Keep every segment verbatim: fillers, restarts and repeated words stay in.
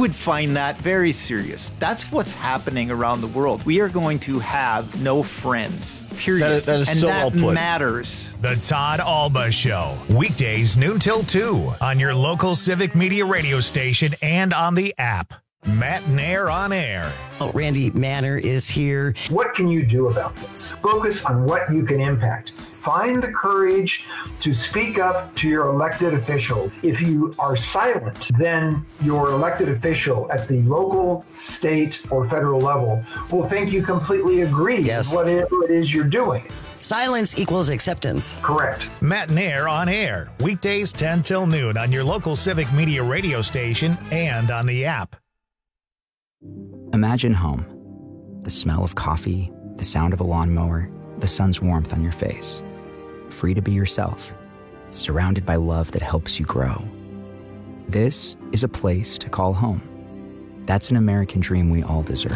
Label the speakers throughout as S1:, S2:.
S1: would find that very serious. That's what's happening around the world. We are going to have no friends, period.
S2: That is, that is
S1: and
S2: so
S1: that
S2: well put.
S1: matters.
S3: The Todd Alba Show, weekdays noon till two on your local Civic Media radio station and on the app. Matt Nair on air.
S4: Oh, Randy Manner is here.
S5: What can you do about this? Focus on what you can impact. Find the courage to speak up to your elected official. If you are silent, then your elected official at the local, state, or federal level will think you completely agree
S4: Yes.
S5: with whatever it is you're doing.
S4: Silence equals acceptance.
S5: Correct.
S3: Matt Nair on air, weekdays ten till noon on your local Civic Media radio station and on the app.
S6: Imagine home. The smell of coffee, the sound of a lawnmower, the sun's warmth on your face. Free to be yourself, surrounded by love that helps you grow. This is a place to call home. That's an American dream we all deserve.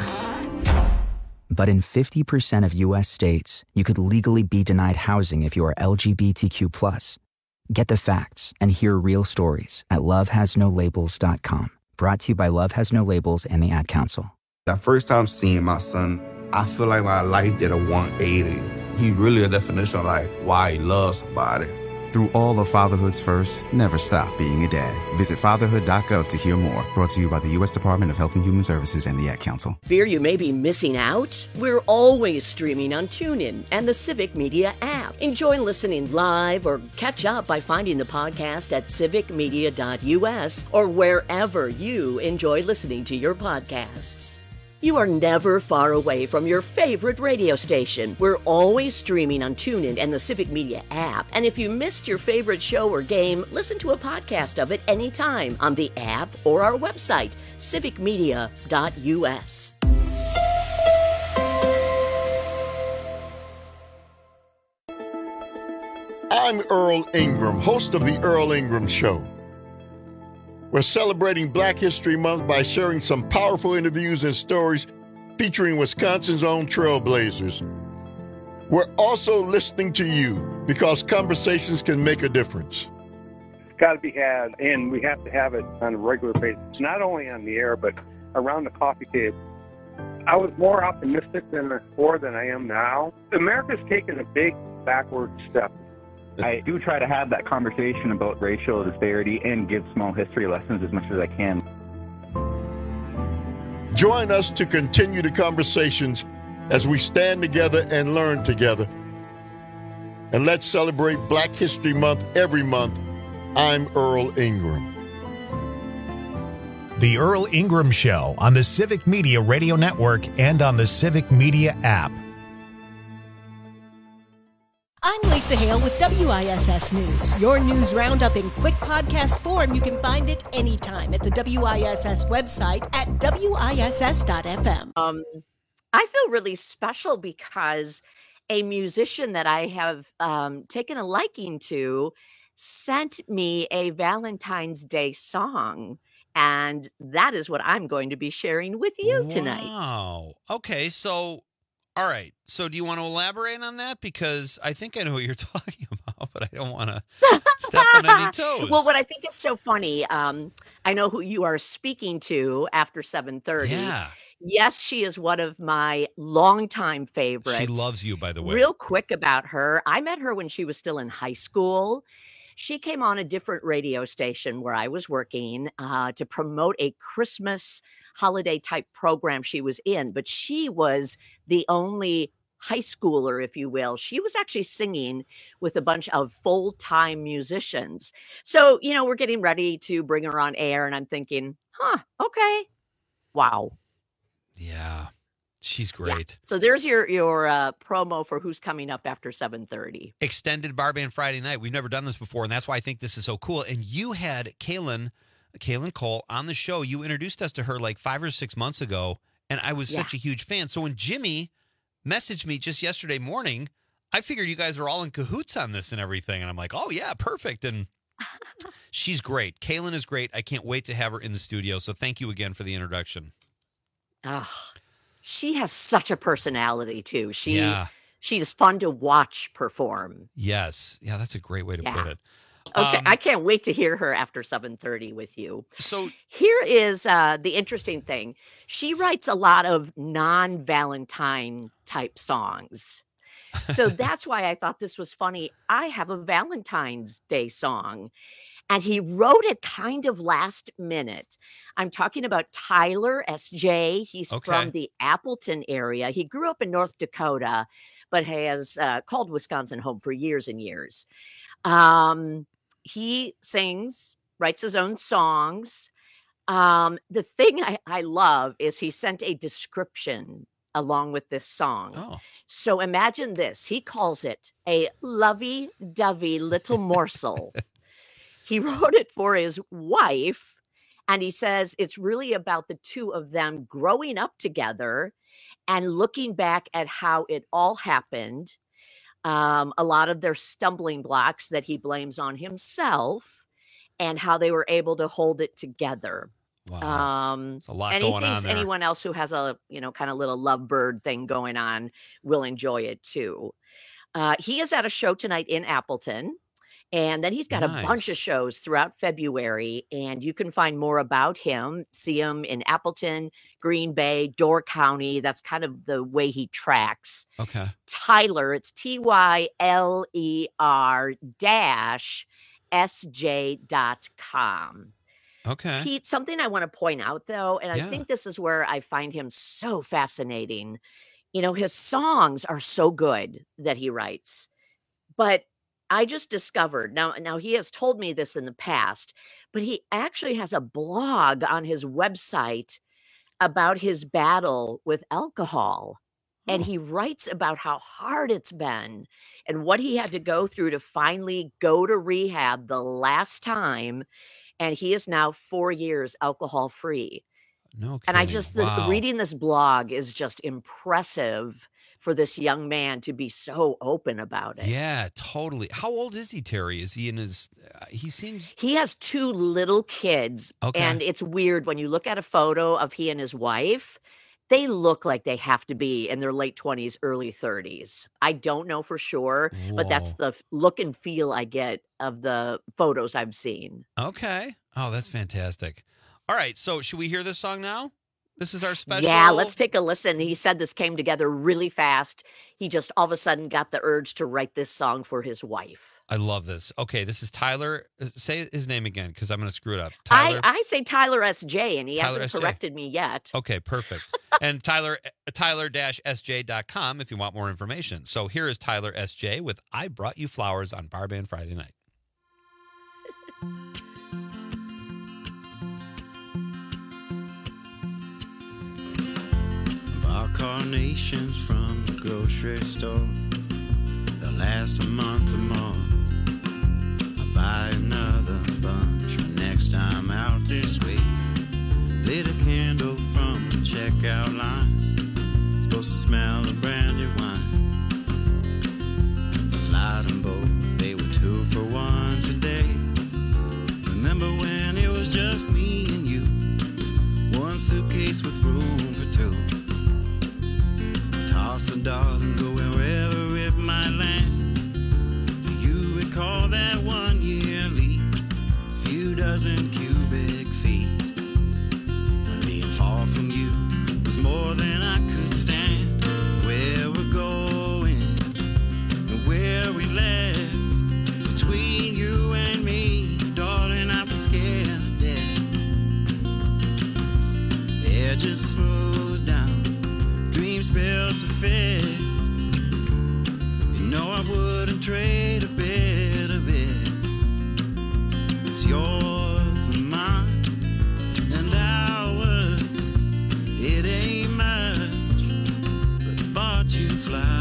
S6: But in fifty percent of U S states, you could legally be denied housing if you are L G B T Q plus. Get the facts and hear real stories at love has no labels dot com. Brought to you by Love Has No Labels and the Ad Council.
S7: The first time seeing my son, I feel like my life did a one eighty. He really a definition of like why he loves somebody.
S8: Through all of fatherhood's first, never stop being a dad. Visit fatherhood dot gov to hear more. Brought to you by the U S Department of Health and Human Services and the Ad Council.
S9: Fear you may be missing out? We're always streaming on TuneIn and the Civic Media app. Enjoy listening live or catch up by finding the podcast at civic media dot u s or wherever you enjoy listening to your podcasts. You are never far away from your favorite radio station. We're always streaming on TuneIn and the Civic Media app. And if you missed your favorite show or game, listen to a podcast of it anytime on the app or our website, civic media dot u s.
S10: I'm Earl Ingram, host of The Earl Ingram Show. We're celebrating Black History Month by sharing some powerful interviews and stories featuring Wisconsin's own trailblazers. We're also listening to you because conversations can make a difference.
S11: It's got to be had, and we have to have it on a regular basis, not only on the air, but around the coffee table. I was more optimistic than before than I am now. America's taken a big backward step.
S12: I do try to have that conversation about racial disparity and give small history lessons as much as I can.
S10: Join us to continue the conversations as we stand together and learn together. And let's celebrate Black History Month every month. I'm Earl Ingram.
S3: The Earl Ingram Show on the Civic Media Radio Network and on the Civic Media app.
S13: I'm Lisa Hale with W I S S News. Your news roundup in quick podcast form. You can find it anytime at the W I S S website at W I S S dot f m.
S14: Um, I feel really special because a musician that I have um, taken a liking to sent me a Valentine's Day song. And that is what I'm going to be sharing with you tonight.
S15: Wow. Okay, so... All right. So do you want to elaborate on that? Because I think I know what you're talking about, but I don't want to step on any toes.
S14: Well, what I think is so funny, um, I know who you are speaking to after seven thirty.
S15: Yeah.
S14: Yes, she is one of my longtime favorites.
S15: She loves you, by the way.
S14: Real quick about her. I met her when she was still in high school. She came on a different radio station where I was working uh, to promote a Christmas holiday type program she was in, but she was the only high schooler, if you will. She was actually singing with a bunch of full-time musicians. So, you know, we're getting ready to bring her on air, and I'm thinking, huh, okay. Wow.
S15: Yeah, she's great.
S14: Yeah. So there's your your uh, promo for who's coming up after seven thirty.
S15: Extended Bar Band Friday night. We've never done this before, and that's why I think this is so cool. And you had Kaylin Kaylin Cole on the show. You introduced us to her like five or six months ago, and I was yeah. such a huge fan. So when Jimmy messaged me just yesterday morning, I figured you guys are all in cahoots on this and everything. And I'm like, oh, yeah, perfect. And she's great. Kaylin is great. I can't wait to have her in the studio. So thank you again for the introduction.
S14: Oh, she has such a personality, too. She,
S15: yeah.
S14: She's fun to watch perform.
S15: Yes. Yeah, that's a great way to
S14: yeah.
S15: put it.
S14: Okay,
S15: Um,
S14: I can't wait to hear her after seven thirty with you.
S15: So
S14: here is uh, the interesting thing. She writes a lot of non-Valentine type songs. So that's why I thought this was funny. I have a Valentine's Day song, and he wrote it kind of last minute. I'm talking about Tyler S J. He's
S15: Okay.
S14: from the Appleton area. He grew up in North Dakota, but has uh, called Wisconsin home for years and years. Um, he sings, writes his own songs. Um, the thing I, I love is he sent a description along with this song.
S15: Oh.
S14: So imagine this. He calls it a lovey-dovey little morsel. He wrote it for his wife, and he says it's really about the two of them growing up together and looking back at how it all happened. Um, a lot of their stumbling blocks that he blames on himself, and how they were able to hold it together.
S15: Wow.
S14: Um,
S15: There's a lot
S14: and he
S15: going on
S14: thinks
S15: there.
S14: anyone else who has a, you know, kind of little lovebird thing going on will enjoy it too. Uh, he is at a show tonight in Appleton, and then he's got a bunch of
S15: Nice.
S14: shows throughout February, and you can find more about him, see him in Appleton, Green Bay, Door County. That's kind of the way he tracks.
S15: Okay.
S14: Tyler, it's T Y L E R dash S J dot com.
S15: Okay.
S14: Pete, something I want to point out though, and I
S15: Yeah.
S14: think this is where I find him so fascinating. You know, his songs are so good that he writes, but I just discovered now, now he has told me this in the past, but he actually has a blog on his website about his battle with alcohol. And he writes about how hard it's been and what he had to go through to finally go to rehab the last time. And he is now four years alcohol free.
S15: No
S14: And I
S15: kidding.
S14: just, the,
S15: Wow.
S14: reading this blog is just impressive for this young man to be so open about it.
S15: Yeah, totally. How old is he, Terry? Is he in his? Uh, he seems.
S14: He has two little kids.
S15: Okay.
S14: And it's weird when you look at a photo of he and his wife, they look like they have to be in their late twenties, early thirties. I don't know for sure, but that's
S15: Whoa.
S14: the f- look and feel I get of the photos I've seen.
S15: Okay. Oh, that's fantastic. All right. So, should we hear this song now? This is our special.
S14: Yeah, let's take a listen. He said this came together really fast. He just all of a sudden got the urge to write this song for his wife.
S15: I love this. Okay, this is Tyler. uh, Say his name again because I'm going to screw it up. Tyler.
S14: I, I say Tyler S J, and he
S15: Tyler
S14: hasn't
S15: S J.
S14: corrected me yet.
S15: Okay, perfect. And Tyler, Tyler S J dot com if you want more information. So here is Tyler S J with I Brought You Flowers on Bar Band Friday Night.
S2: Bought carnations from the grocery store. They'll last a month or more. I'll buy another bunch next time out this way. Lit a candle from the checkout line. Supposed to smell of brandy wine. Let's light them both. They were two for one today. Remember when it was just me and you? One suitcase with room for two. Toss the dart and go wherever it might land. Do you recall that one year lease? Few dozen cubic feet. When being far from you was more than I could stand. Where we're going and where we left. Between you and me, darling, I was scared to death. Edges smooth down, dreams built to fit. You know I wouldn't trade a bit of it. It's yours and mine and ours. It ain't much, but I bought you flowers.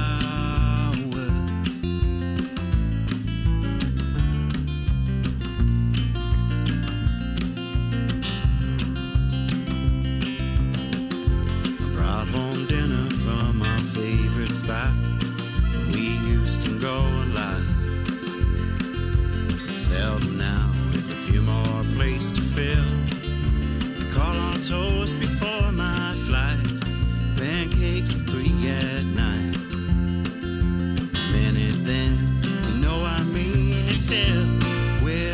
S2: I brought home dinner from our favorite spot. We used to go a lot. Seldom now with a few more plates to fill. Call on toast before my flight. Pancakes at three at night. A minute then, you know I mean it still. Where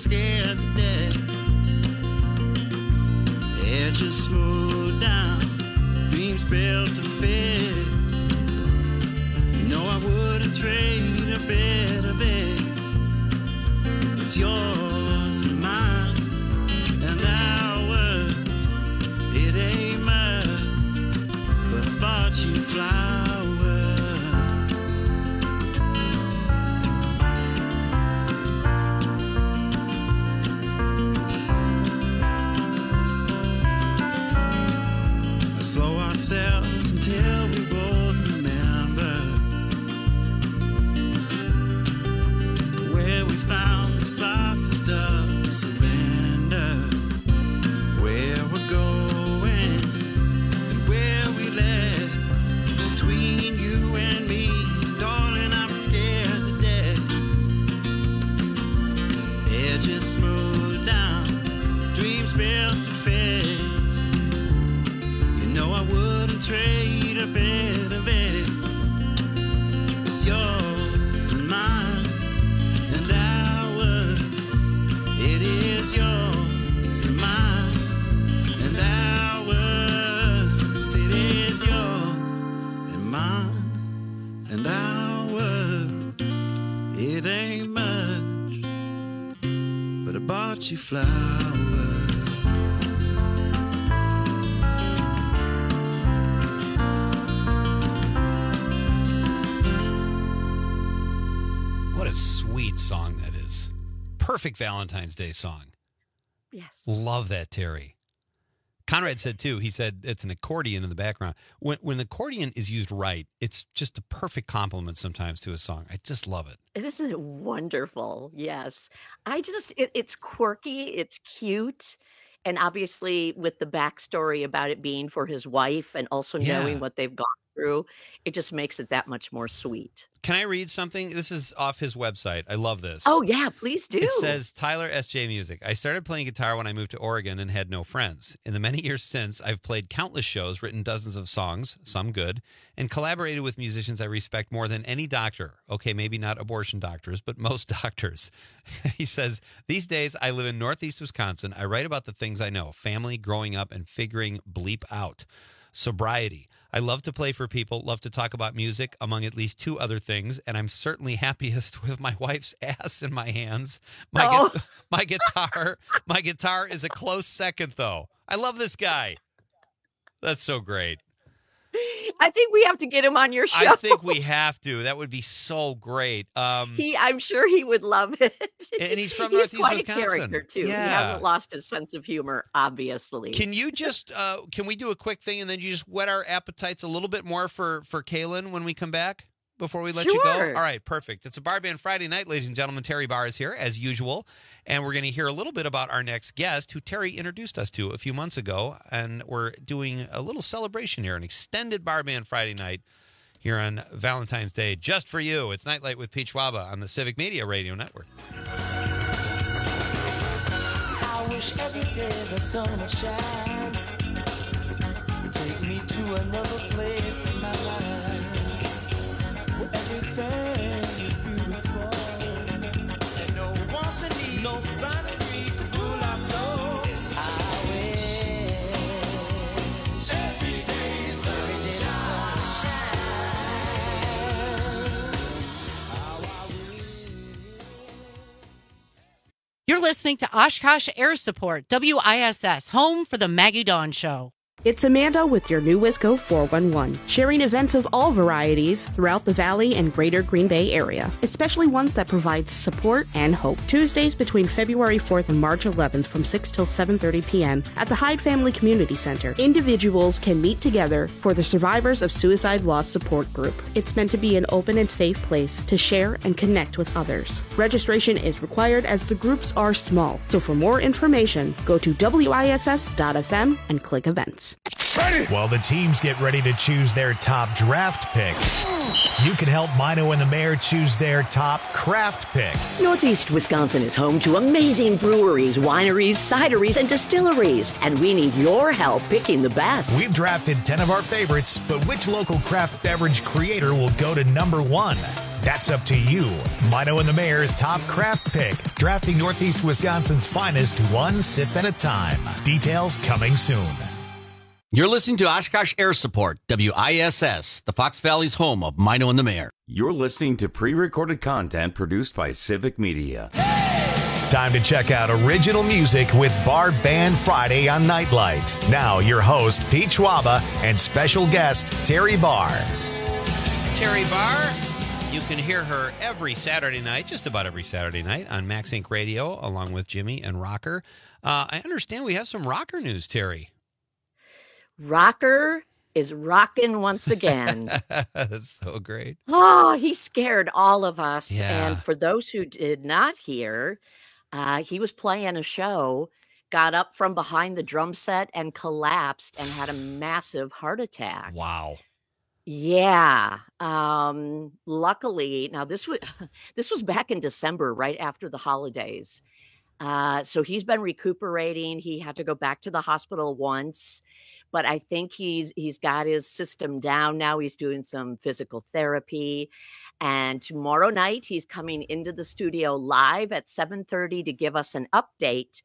S2: scared to death. Edges smooth down, dreams built to fit. You know I wouldn't trade a bit of it. It's yours and mine and ours. It ain't mine, but I bought you flowers. Slow ourselves until we both remember where we found the softest of surrender, where we're going and where we left. Between you and me, darling, I'm scared to death. Edges smooth down, dreams built to fit. No, I wouldn't trade a bit of it. It's yours and mine and ours. It is yours and mine and ours. It is yours and mine and ours. It ain't much, but I bought you flowers.
S15: Sweet song that is. Perfect Valentine's Day song.
S14: Yes.
S15: Love that, Terry. Conrad said too, he said it's an accordion in the background. When when the accordion is used right, it's just a perfect compliment sometimes to a song. I just love it.
S14: This is wonderful. Yes. I just, it, it's quirky. It's cute. And obviously with the backstory about it being for his wife and also
S15: Yeah.
S14: knowing what they've gone through, it just makes it that much more sweet.
S15: Can I read something? This is off his website. I love this.
S14: Oh, yeah, please do.
S15: It says, Tyler S J Music. I started playing guitar when I moved to Oregon and had no friends. In the many years since, I've played countless shows, written dozens of songs, some good, and collaborated with musicians I respect more than any doctor. Okay, maybe not abortion doctors, but most doctors. He says, these days I live in Northeast Wisconsin. I write about the things I know, family, growing up, and figuring bleep out. Sobriety. I love to play for people, love to talk about music, among at least two other things, and I'm certainly happiest with my wife's ass in my hands. My,
S14: Oh.
S15: gu- my guitar, my guitar is a close second, though. I love this guy. That's so great.
S14: I think we have to get him on your show.
S15: I think we have to. That would be so great. Um,
S14: He, I'm sure he would love it.
S15: And he's from
S14: he's
S15: Northeast
S14: quite
S15: Wisconsin.
S14: a character too. He
S15: Yeah.
S14: hasn't lost his sense of humor, obviously.
S15: Can you just uh, can we do a quick thing and then you just whet our appetites a little bit more for for Kaylin when we come back before we let you go?
S14: Sure.
S15: All right, perfect. It's a Bar Band Friday night, ladies and gentlemen. Terry Barr is here as usual, and we're going to hear a little bit about our next guest, who Terry introduced us to a few months ago, and we're doing a little celebration here, an extended Bar Band Friday night here on Valentine's Day, just for you. It's Nightlight with Pete Schwaba on the Civic Media Radio Network.
S16: I wish every day the sun would shine. Take me to another place in my life where everything is beautiful and no wants and needs, no sun and breeze to cool our soul. I wish every day the sun would
S17: You're listening to Oshkosh Air Support, W I S S, home for the Maggie Dawn Show.
S18: It's Amanda with your new Wisco four one one, sharing events of all varieties throughout the Valley and greater Green Bay area, especially ones that provide support and hope. Tuesdays between February fourth and March eleventh from six till seven thirty p.m. at the Hyde Family Community Center. Individuals can meet together for the Survivors of Suicide Loss Support Group. It's meant to be an open and safe place to share and connect with others. Registration is required as the groups are small, so for more information, go to W I S S dot F M and click events.
S3: While the teams get ready to choose their top draft pick, you can help Mino and the Mayor choose their top craft pick.
S9: Northeast Wisconsin is home to amazing breweries, wineries, cideries, and distilleries, and we need your help picking the best.
S3: We've drafted ten of our favorites, but which local craft beverage creator will go to number one? That's up to you. Mino and the Mayor's top craft pick, drafting Northeast Wisconsin's finest one sip at a time. Details coming soon.
S19: You're listening to Oshkosh Air Support, W I S S, the Fox Valley's home of Mino and the Mayor.
S20: You're listening to pre-recorded content produced by Civic Media.
S3: Time to check out original music with Bar Band Friday on Nightlight. Now, your host, Pete Schwaba, and special guest, Terry Barr.
S15: Terry Barr, you can hear her every Saturday night, just about every Saturday night, on Max Inc Radio, along with Jimmy and Rocker. Uh, I understand we have some rocker news, Terry.
S14: Rocker is rocking once again.
S15: That's so great.
S14: Oh, he scared all of us.
S15: Yeah.
S14: And for those who did not hear, uh, he was playing a show, got up from behind the drum set and collapsed and had a massive heart attack.
S15: Wow.
S14: Yeah. Um, luckily, now this was this was back in December, right after the holidays. Uh, so he's been recuperating. He had to go back to the hospital once. But I think he's he's got his system down now. He's doing some physical therapy. And tomorrow night, he's coming into the studio live at seven thirty to give us an update.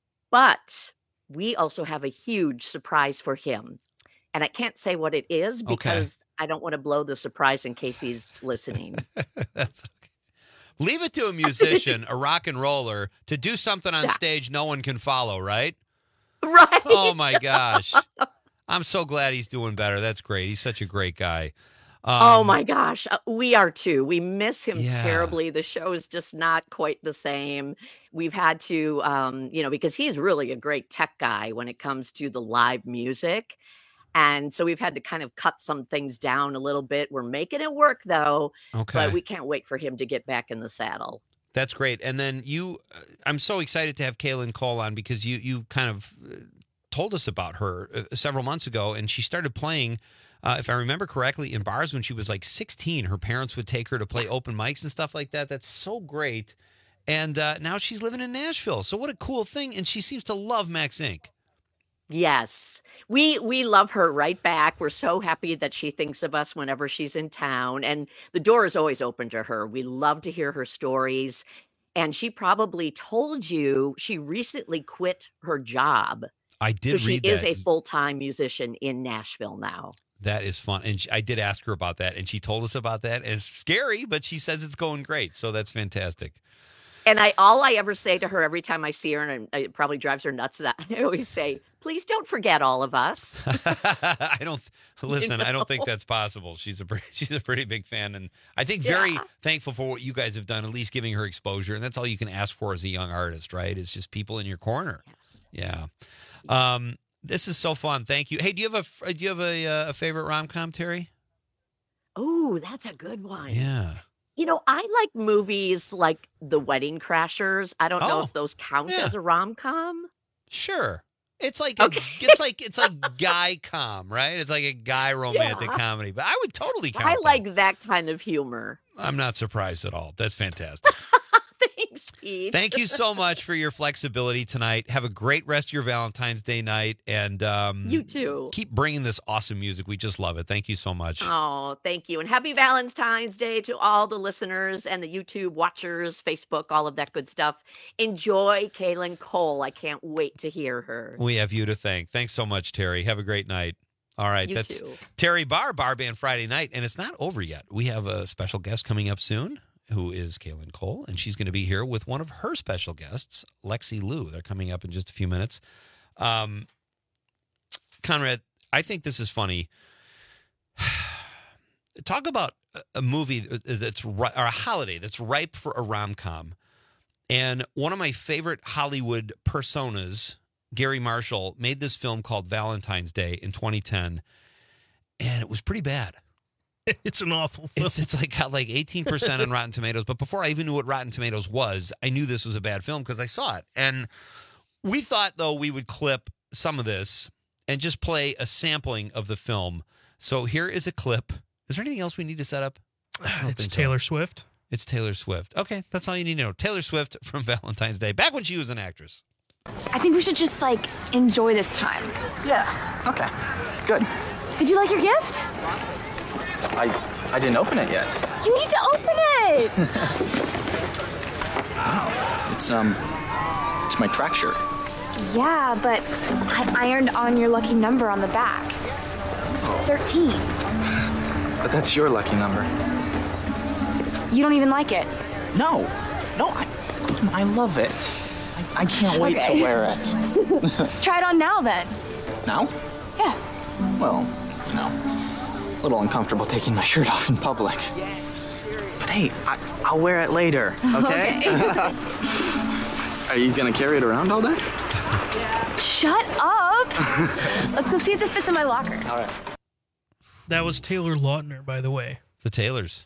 S14: But we also have a huge surprise for him. And I can't say what it is because okay. I don't want to blow the surprise in case he's listening.
S15: That's okay. Leave it to a musician, a rock and roller, to do something on yeah. stage no one can follow, right?
S14: Right.
S15: Oh, my gosh. I'm so glad he's doing better. That's great. He's such a great guy. Um,
S14: oh, my gosh. Uh, we are, too. We miss him
S15: yeah.
S14: terribly. The show is just not quite the same. We've had to, um, you know, because he's really a great tech guy when it comes to the live music. And so we've had to kind of cut some things down a little bit. We're making it work, though.
S15: Okay.
S14: But we can't wait for him to get back in the saddle.
S15: That's great. And then you, uh, I'm so excited to have Kaylin Cole on because you you kind of uh, told us about her uh, several months ago, and she started playing, uh, if I remember correctly, in bars when she was like sixteen. Her parents would take her to play open mics and stuff like that. That's so great. And uh, now she's living in Nashville. So what a cool thing. And she seems to love Max Incorporated.
S14: Yes. We we love her right back. We're so happy that she thinks of us whenever she's in town. And the door is always open to her. We love to hear her stories. And she probably told you she recently quit her job.
S15: I did
S14: so
S15: read
S14: she is
S15: that.
S14: a full-time musician in Nashville now.
S15: That is fun. And she, I did ask her about that, and she told us about that. And it's scary, but she says it's going great. So that's fantastic.
S14: And I all I ever say to her every time I see her, and it probably drives her nuts, that I always say, please don't forget all of us.
S15: I don't listen. You know? I don't think that's possible. She's a pretty, she's a pretty big fan, and I think very yeah. thankful for what you guys have done. At least giving her exposure, and that's all you can ask for as a young artist, right? It's just people in your corner.
S14: Yes.
S15: Yeah. Um, this is so fun. Thank you. Hey, do you have a do you have a, a favorite rom-com, Terry?
S14: Oh, that's a good one.
S15: Yeah.
S14: You know, I like movies like The Wedding Crashers. I don't oh, know if those count
S15: yeah.
S14: as a rom-com.
S15: Sure. It's like
S14: okay.
S15: a, it's like it's like guy com, right? It's like a guy romantic yeah. comedy. But I would totally count
S14: I
S15: that.
S14: like that kind of humor.
S15: I'm not surprised at all. That's fantastic.
S14: Thanks, Pete.
S15: Thank you so much for your flexibility tonight. Have a great rest of your Valentine's Day night. And um,
S14: you too.
S15: Keep bringing this awesome music. We just love it. Thank you so much.
S14: Oh, thank you. And happy Valentine's Day to all the listeners and the YouTube watchers, Facebook, all of that good stuff. Enjoy Kaylin Cole. I can't wait to hear her.
S15: We have you to thank. Thanks so much, Terry. Have a great night. All right,
S14: you
S15: that's
S14: too.
S15: Terry Barr, Bar Band Friday night. And it's not over yet. We have a special guest coming up soon, who is Kaylin Cole, and she's going to be here with one of her special guests, Lexi Liu. They're coming up in just a few minutes. Um, Conrad, I think this is funny. Talk about a movie that's or a holiday that's ripe for a rom-com. And one of my favorite Hollywood personas, Gary Marshall, made this film called Valentine's Day in twenty ten, and it was pretty bad.
S2: It's an awful film.
S15: It's, it's like got like eighteen percent on Rotten Tomatoes. But before I even knew what Rotten Tomatoes was, I knew this was a bad film because I saw it. And we thought, though, we would clip some of this and just play a sampling of the film. So here is a clip. Is there anything else we need to set up?
S2: It's Taylor so. Swift.
S15: It's Taylor Swift. Okay, that's all you need to know. Taylor Swift from Valentine's Day, back when she was an actress.
S21: I think we should just, like, enjoy this time.
S22: Yeah, okay, good.
S21: Did you like your gift?
S22: I
S1: I didn't open it yet.
S21: You need to open it!
S1: Wow. It's, um, it's my track shirt.
S21: Yeah, but I ironed on your lucky number on the back. thirteen.
S1: But that's your lucky number.
S21: You don't even like it.
S1: No. No, I, I love it. I, I can't wait
S21: Okay.
S1: to wear it.
S21: Try it on now, then.
S1: Now?
S21: Yeah.
S1: Well, you know, a little uncomfortable taking my shirt off in public. But hey, I, I'll wear it later, okay?
S21: Okay.
S1: Are you gonna carry it around all day?
S21: Shut up! Let's go see if this fits in my locker.
S1: All right.
S22: That was Taylor Lautner, by the way.
S15: The Taylors.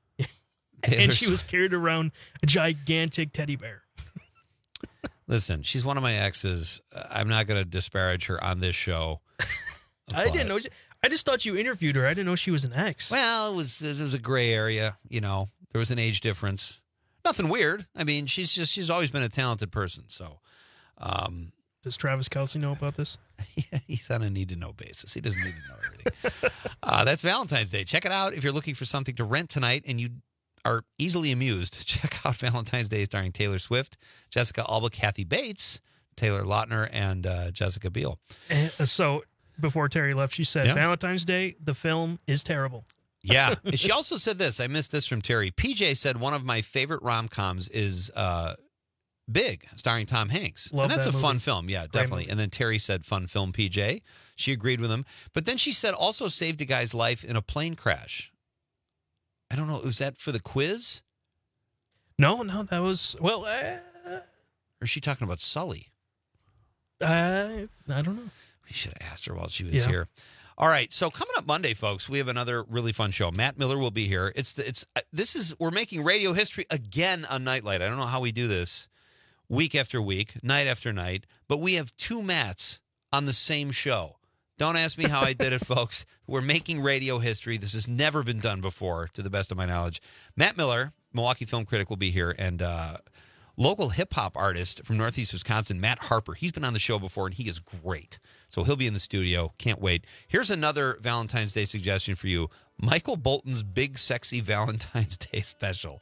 S22: And she was carried around a gigantic teddy bear.
S15: Listen, she's one of my exes. I'm not going to disparage her on this show.
S22: I didn't know. She, I just thought you interviewed her. I didn't know she was an ex.
S15: Well, it was it was a gray area. You know, there was an age difference. Nothing weird. I mean, she's just she's always been a talented person. So, um,
S22: does Travis Kelce know about this?
S15: Yeah, he's on a need to know basis. He doesn't need to know everything. uh, that's Valentine's Day. Check it out if you're looking for something to rent tonight and you are easily amused. Check out Valentine's Day starring Taylor Swift, Jessica Alba, Kathy Bates, Taylor Lautner, and uh, Jessica Biel.
S22: And, uh, so before Terry left, she said,
S15: Yeah.
S22: Valentine's Day, the film is terrible.
S15: Yeah. And she also said this. I missed this from Terry. P J said one of my favorite rom-coms is uh, Big, starring Tom Hanks.
S22: Love
S15: and that's
S22: that
S15: a
S22: movie.
S15: fun film. Yeah,
S22: Great
S15: definitely.
S22: movie.
S15: And then Terry said fun film, P J. She agreed with him. But then she said also saved a guy's life in a plane crash. I don't know. Was that for the quiz?
S22: No, no, that was, well, uh,
S15: Or is she talking about Sully?
S22: uh, I don't know.
S15: We should have asked her while she was
S22: Yeah.
S15: here. All right, so coming up Monday, folks, we have another really fun show. Matt Miller will be here. It's the, it's uh, this is we're making radio history again on Nightlight. I don't know how we do this week after week, night after night, but we have two Matts on the same show. Don't ask me how I did it, folks. We're making radio history. This has never been done before, to the best of my knowledge. Matt Miller, Milwaukee film critic, will be here, and uh, local hip-hop artist from Northeast Wisconsin, Matt Harper. He's been on the show before, and he is great. So he'll be in the studio. Can't wait. Here's another Valentine's Day suggestion for you. Michael Bolton's Big Sexy Valentine's Day special.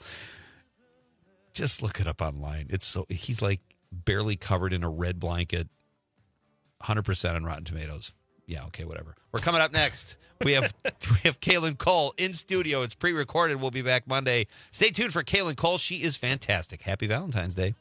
S15: Just look it up online. It's so he's like barely covered in a red blanket, one hundred percent on Rotten Tomatoes. Yeah, okay, whatever. We're coming up next. We have we have Kaylin Cole in studio. It's pre-recorded. We'll be back Monday. Stay tuned for Kaylin Cole. She is fantastic. Happy Valentine's Day.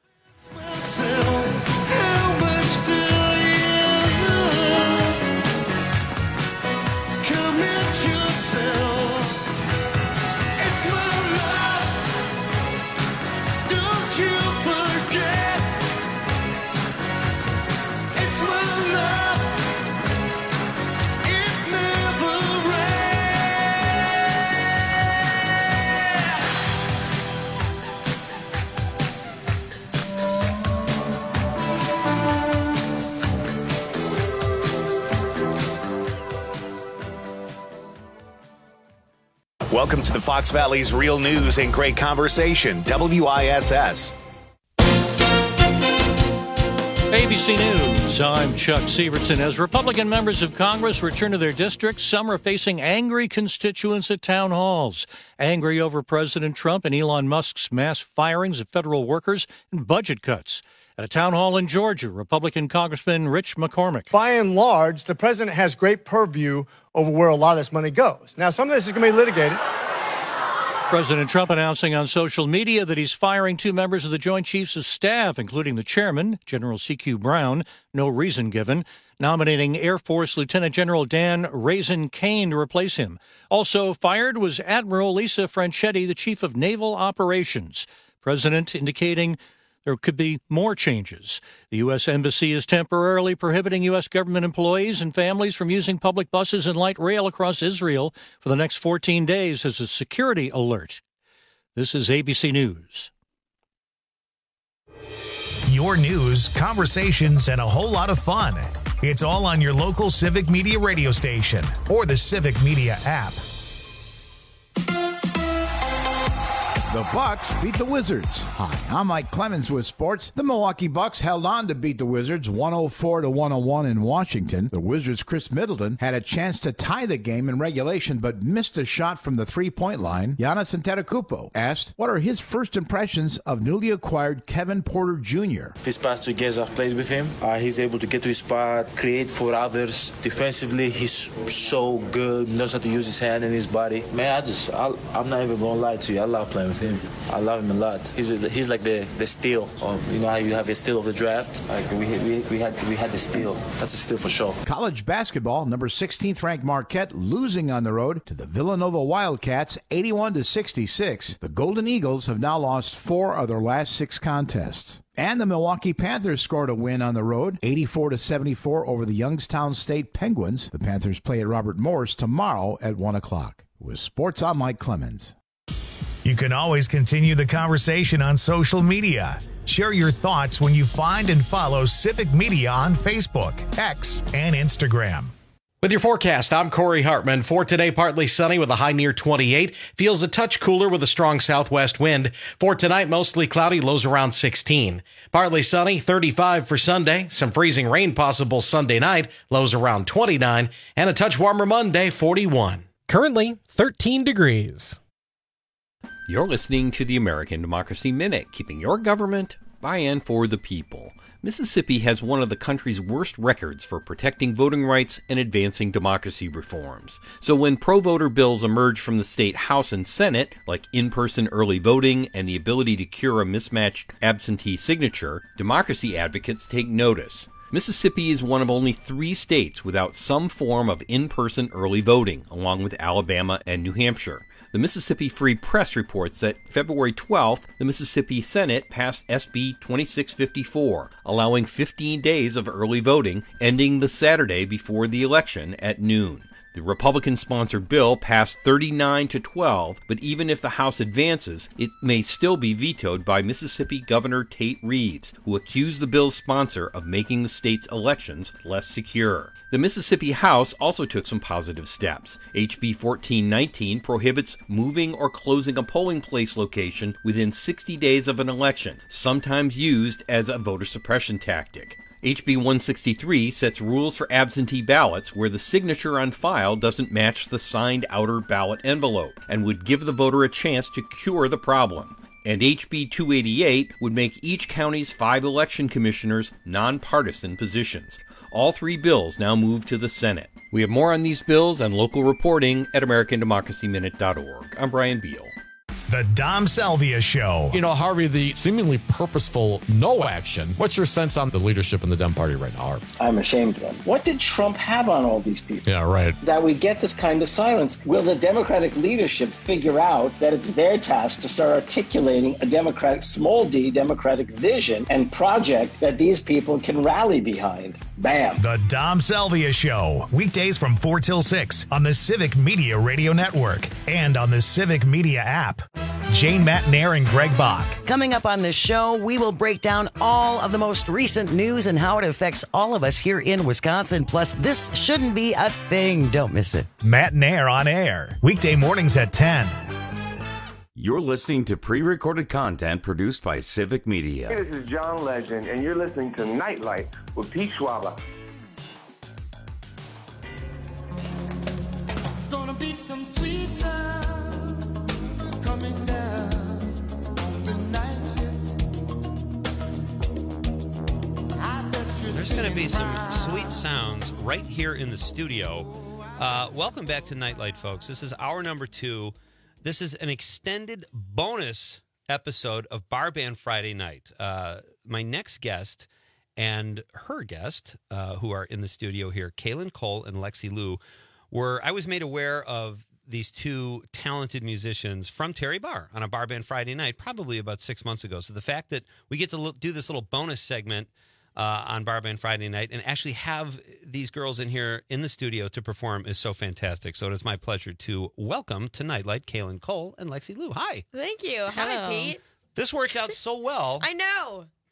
S3: Welcome to the Fox Valley's Real News and Great Conversation, W I S S.
S23: A B C News, I'm Chuck Severson. As Republican members of Congress return to their districts, some are facing angry constituents at town halls. Angry over President Trump and Elon Musk's mass firings of federal workers and budget cuts. At a town hall in Georgia, Republican Congressman Rich McCormick.
S24: By and large, the president has great purview over where a lot of this money goes. Now, some of this is going to be litigated.
S23: President Trump announcing on social media that he's firing two members of the Joint Chiefs of Staff, including the chairman, General C Q Brown, no reason given, nominating Air Force Lieutenant General Dan Raisin Kane to replace him. Also fired was Admiral Lisa Franchetti, the Chief of Naval Operations. President indicating there could be more changes. The U S. Embassy is temporarily prohibiting U S government employees and families from using public buses and light rail across Israel for the next fourteen days as a security alert. This is A B C News.
S3: Your news, conversations, and a whole lot of fun. It's all on your local Civic Media radio station or the Civic Media app.
S4: The Bucks beat the Wizards. Hi, I'm Mike Clemens with sports. The Milwaukee Bucks held on to beat the Wizards one oh four to one oh one in Washington. The Wizards' Chris Middleton had a chance to tie the game in regulation but missed a shot from the three-point line. Giannis Antetokounmpo asked what are his first impressions of newly acquired Kevin Porter Junior
S5: These past two games I've played with him, uh, he's able to get to his spot, create for others. Defensively, he's so good, knows how to use his hand and his body. Man, I just, I, I'm not even gonna lie to you. I love playing with him. I love him a lot. He's a, he's like the the steal. Um, you know how you have a steal of the draft? Like we we we had we had the steal. That's a steal for sure.
S4: College basketball, number sixteenth ranked Marquette losing on the road to the Villanova Wildcats, eighty-one to sixty-six. The Golden Eagles have now lost four of their last six contests. And the Milwaukee Panthers scored a win on the road, eighty-four to seventy-four over the Youngstown State Penguins. The Panthers play at Robert Morris tomorrow at one o'clock. With sports, I'm Mike Clemens.
S3: You can always continue the conversation on social media. Share your thoughts when you find and follow Civic Media on Facebook, X, and Instagram.
S6: With your forecast, I'm Corey Hartman. For today, partly sunny with a high near twenty-eight. Feels a touch cooler with a strong southwest wind. For tonight, mostly cloudy, lows around sixteen. Partly sunny, thirty-five for Sunday. Some freezing rain possible Sunday night, lows around twenty-nine. And a touch warmer Monday, forty-one.
S7: Currently, thirteen degrees.
S25: You're listening to the American Democracy Minute, keeping your government by and for the people. Mississippi has one of the country's worst records for protecting voting rights and advancing democracy reforms. So when pro-voter bills emerge from the state House and Senate, like in-person early voting and the ability to cure a mismatched absentee signature, democracy advocates take notice. Mississippi is one of only three states without some form of in-person early voting, along with Alabama and New Hampshire. The Mississippi Free Press reports that February twelfth, the Mississippi Senate passed S B twenty-six fifty-four, allowing fifteen days of early voting, ending the Saturday before the election at noon. The Republican-sponsored bill passed thirty-nine to twelve, but even if the House advances, it may still be vetoed by Mississippi Governor Tate Reeves, who accused the bill's sponsor of making the state's elections less secure. The Mississippi House also took some positive steps. H B fourteen nineteen prohibits moving or closing a polling place location within sixty days of an election, sometimes used as a voter suppression tactic. H B one sixty-three sets rules for absentee ballots where the signature on file doesn't match the signed outer ballot envelope and would give the voter a chance to cure the problem. And H B two eighty-eight would make each county's five election commissioners nonpartisan positions. All three bills now move to the Senate. We have more on these bills and local reporting at American Democracy Minute dot org. I'm Brian Beal.
S3: The Dom Salvia Show.
S7: You know, Harvey, the seemingly purposeful no action. What's your sense on the leadership in the Dem Party right now, Harvey?
S26: I'm ashamed of them. What did Trump have on all these people?
S7: Yeah, right.
S26: That we get this kind of silence. Will the Democratic leadership figure out that it's their task to start articulating a Democratic, small d, Democratic vision and project that these people can rally behind? Bam.
S3: The Dom Salvia Show. Weekdays from four till six on the Civic Media Radio Network and on the Civic Media app. Jane Matnair and Greg Bach.
S27: Coming up on this show, we will break down all of the most recent news and how it affects all of us here in Wisconsin. Plus, this shouldn't be a thing. Don't miss it.
S3: Matnair on air. Weekday mornings at ten.
S20: You're listening to pre-recorded content produced by Civic Media.
S28: Hey, this is John Legend, and you're listening to Nightlight with Pete Schwaba.
S16: Gonna be some sweet sounds coming down on the night shift. I bet you're
S15: There's going to be some
S16: proud.
S15: sweet sounds right here in the studio. Uh, welcome back to Nightlight, folks. This is hour number two. This is an extended bonus episode of Bar Band Friday Night. Uh, my next guest and her guest, uh, who are in the studio here, Kaylin Cole and Lexi Liu, were, I was made aware of these two talented musicians from Terry Bar on a Bar Band Friday Night, probably about six months ago. So the fact that we get to look, do this little bonus segment uh, on Bar Band Friday Night and actually have these girls in here in the studio to perform is so fantastic. So it is my pleasure to welcome to Nightlight Kaylin Cole and Lexi Liu. Hi.
S29: Thank you. Hi,
S15: Hello.
S29: Pete.
S15: This worked out so well.
S29: I know.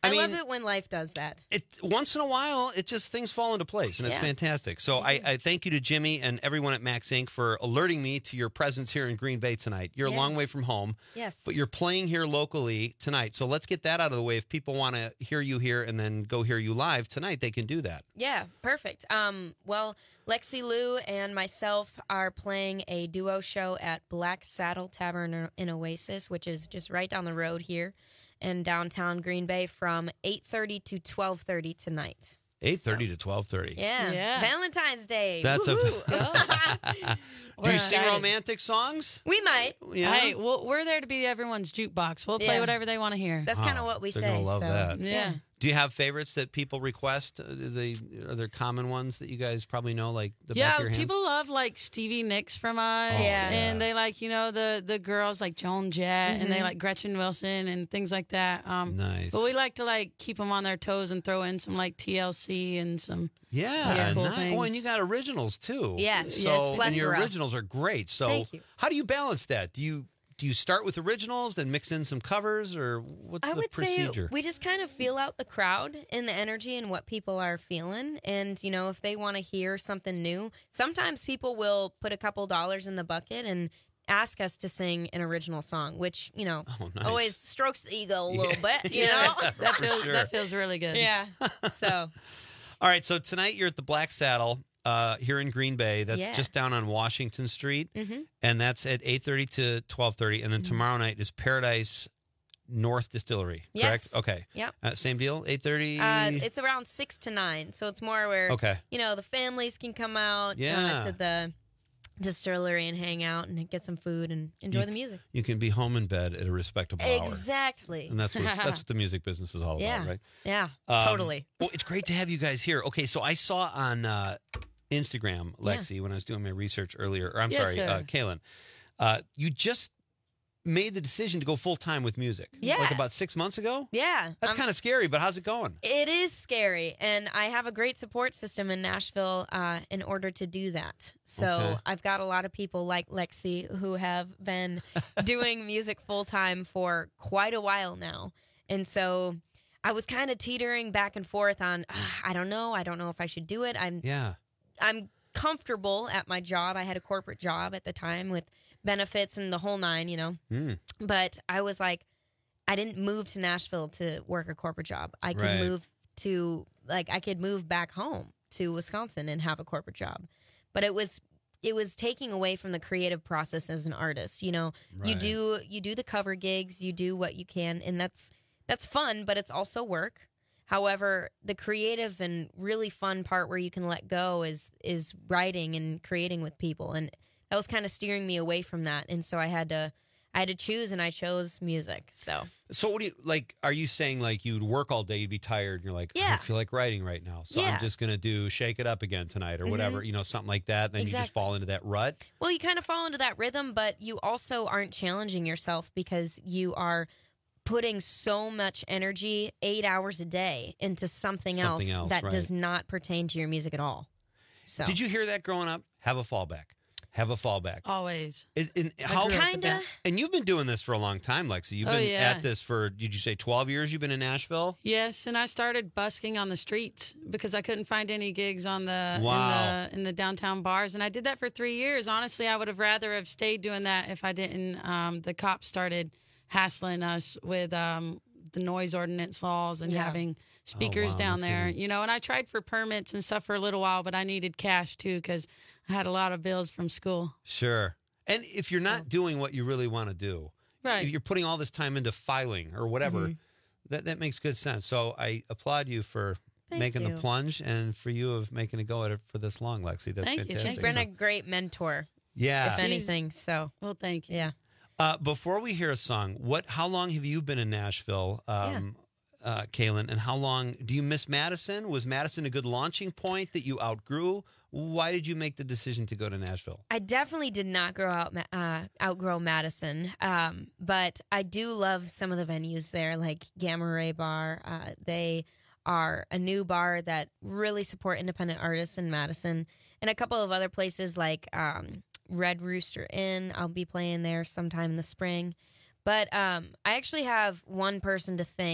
S15: I,
S8: I
S15: mean,
S8: love it when life does that.
S15: It once in a while, it just things fall into place, and it's
S8: Yeah.
S15: fantastic. So I, I thank you to Jimmy and everyone at Max Incorporated for alerting me to your presence here in Green Bay tonight. You're
S8: Yeah.
S15: a long way from home,
S8: Yes.
S15: but you're playing here locally tonight. So let's get that out of the way. If people want to hear you here and then go hear you live tonight, they can do that.
S8: Yeah, perfect. Um, well, Lexi Lou and myself are playing a duo show at Black Saddle Tavern in Oasis, which is just right down the road here in downtown Green Bay from eight thirty to twelve thirty tonight.
S15: eight thirty to twelve thirty.
S8: Yeah.
S9: Yeah.
S8: Valentine's Day.
S15: That's a.
S8: Woohoo.
S15: Do you
S9: We're
S15: sing
S9: excited.
S15: romantic songs?
S8: We might.
S15: Yeah.
S9: Hey, well, we're there to be everyone's jukebox. We'll play
S8: Yeah.
S9: whatever they want to hear.
S8: That's kind of what we
S15: they're
S8: say.
S15: gonna love
S8: so,
S15: that.
S9: Yeah.
S15: Do you have favorites that people request? Uh, They are there common ones that you guys probably know, like the back
S9: Yeah,
S15: of your hand?
S9: people love like Stevie Nicks from us,
S15: Oh, yeah.
S9: and they like you know the the girls like Joan Jett, and they
S8: Mhm.
S9: like Gretchen Wilson and things like that. Um,
S15: Nice.
S9: But we like to like keep them on their toes and throw in some like T L C and some
S15: Yeah,
S9: Yeah, cool
S15: nice.
S9: things.
S15: Oh, and you got originals too.
S8: Yes,
S15: so
S8: yes,
S15: and your
S8: plethora.
S15: originals are great. So
S8: Thank you.
S15: how do you balance that? Do you do you start with originals, then mix in some covers, or what's
S8: I
S15: the
S8: would
S15: procedure?
S8: say we just kind of feel out the crowd and the energy and what people are feeling. And, you know, if they want to hear something new, sometimes people will put a couple dollars in the bucket and ask us to sing an original song, which, you know,
S15: Oh, nice.
S8: always strokes the ego a little
S15: Yeah.
S8: bit, you
S15: Yeah,
S8: know?
S15: for
S9: that feels
S15: sure.
S9: that feels really good.
S8: Yeah. So,
S15: All right, so tonight you're at the Black Saddle uh, here in Green Bay. That's
S8: Yeah.
S15: just down on Washington Street,
S8: Mhm.
S15: and that's at eight thirty to twelve thirty. And then
S8: Mm-hmm.
S15: tomorrow night is Paradise North Distillery. Correct?
S8: Yes.
S15: Okay.
S8: Yep.
S15: Uh, same deal. Eight thirty.
S8: uh, it's around six to nine. So it's more where,
S15: Okay.
S8: you know, the families can come out
S15: Yeah.
S8: uh, to the distillery and hang out and get some food and enjoy
S15: You-
S8: the music.
S15: You can be home in bed at a respectable hour.
S8: Exactly.
S15: And that's what it's- that's what the music business is all
S8: yeah.
S15: about, right?
S8: Yeah,
S15: Um,
S8: totally.
S15: Well, it's great to have you guys here. Okay, so I saw on uh, Instagram, Lexi, when I was doing my research earlier, or I'm
S9: Yes,
S15: sorry,
S9: sir.
S15: uh, Kaylin, uh, you just made the decision to go full time with music.
S8: Yeah.
S15: Like about six months ago?
S8: Yeah.
S15: That's
S8: I'm-
S15: kind of scary, but how's it going?
S8: It is scary, and I have a great support system in Nashville uh, in order to do that. So
S15: Okay.
S8: I've got a lot of people like Lexi who have been doing music full time for quite a while now. And so I was kind of teetering back and forth on, "Ah, I don't know, I don't know if I should do it. I'm
S15: Yeah.
S8: I'm comfortable at my job. I had a corporate job at the time with benefits and the whole nine, you know.
S15: Mm.
S8: But I was like, I didn't move to Nashville to work a corporate job. I could
S15: Right.
S8: move to, like, I could move back home to Wisconsin and have a corporate job. But it was, it was taking away from the creative process as an artist. You know, you
S15: Right.
S8: do, you do the cover gigs, you do what you can, and that's, that's fun, but it's also work. However, the creative and really fun part where you can let go is, is writing and creating with people. And that was kind of steering me away from that. And so I had to, I had to choose, and I chose music. So
S15: So what do you, like, are you saying like you'd work all day, you'd be tired, and you're like, I
S8: Yeah.
S15: don't feel like writing right now. So
S8: Yeah.
S15: I'm just going to do Shake It Up Again tonight or whatever,
S8: Mhm.
S15: you know, something like that. Then you just
S8: Exactly.
S15: fall into that rut.
S8: Well, you kind of fall into that rhythm, but you also aren't challenging yourself because you are putting so much energy eight hours a day into something,
S15: Something
S8: else,
S15: else,
S8: that
S15: right.
S8: does not pertain to your music at all. So
S15: Did you hear that growing up? Have a fallback. Have a fallback.
S9: Always.
S15: Is, in,
S9: I
S15: how
S9: grew up with
S8: Kinda.
S9: that.
S15: And you've been doing this for a long time, Lexi. You've
S9: Oh,
S15: been
S9: yeah.
S15: at this for, did you say twelve years you've been in Nashville?
S9: Yes, and I started busking on the streets because I couldn't find any gigs on the
S15: Wow.
S9: in the in the downtown bars, and I did that for three years. Honestly, I would have rather have stayed doing that if I didn't. Um, the cops started hassling us with um, the noise ordinance laws and
S8: Yeah.
S9: having speakers
S15: wow,
S9: down
S15: no
S9: there.
S15: kidding.
S9: You know, and I tried for permits and stuff for a little while, but I needed cash too because I had a lot of bills from school.
S15: Sure. And if you're not doing what you really want to do,
S9: Right.
S15: if you're putting all this time into filing or whatever,
S8: Mhm.
S15: that, that makes good sense. So I applaud you for
S8: Thank
S15: making
S8: you.
S15: the plunge and for you of making a go at it for this long, Lexi. That's
S9: Thank you.
S15: fantastic.
S8: she's been
S15: So-
S8: a great mentor,
S15: yeah.
S8: if anything. So
S9: Well, thank you.
S8: yeah.
S15: Uh, before we hear a song, what? How long have you been in Nashville, um, uh, Kaylin? And how long do you miss Madison? Was Madison a good launching point that you outgrew? Why did you make the decision to go to Nashville?
S8: I definitely did not grow out, Ma- uh, outgrow Madison, um, but I do love some of the venues there, like Gamma Ray Bar. Uh, they are a new bar that really support independent artists in Madison, and a couple of other places like um, Red Rooster Inn. I'll be playing there sometime in the spring. But um, I actually have one person to thank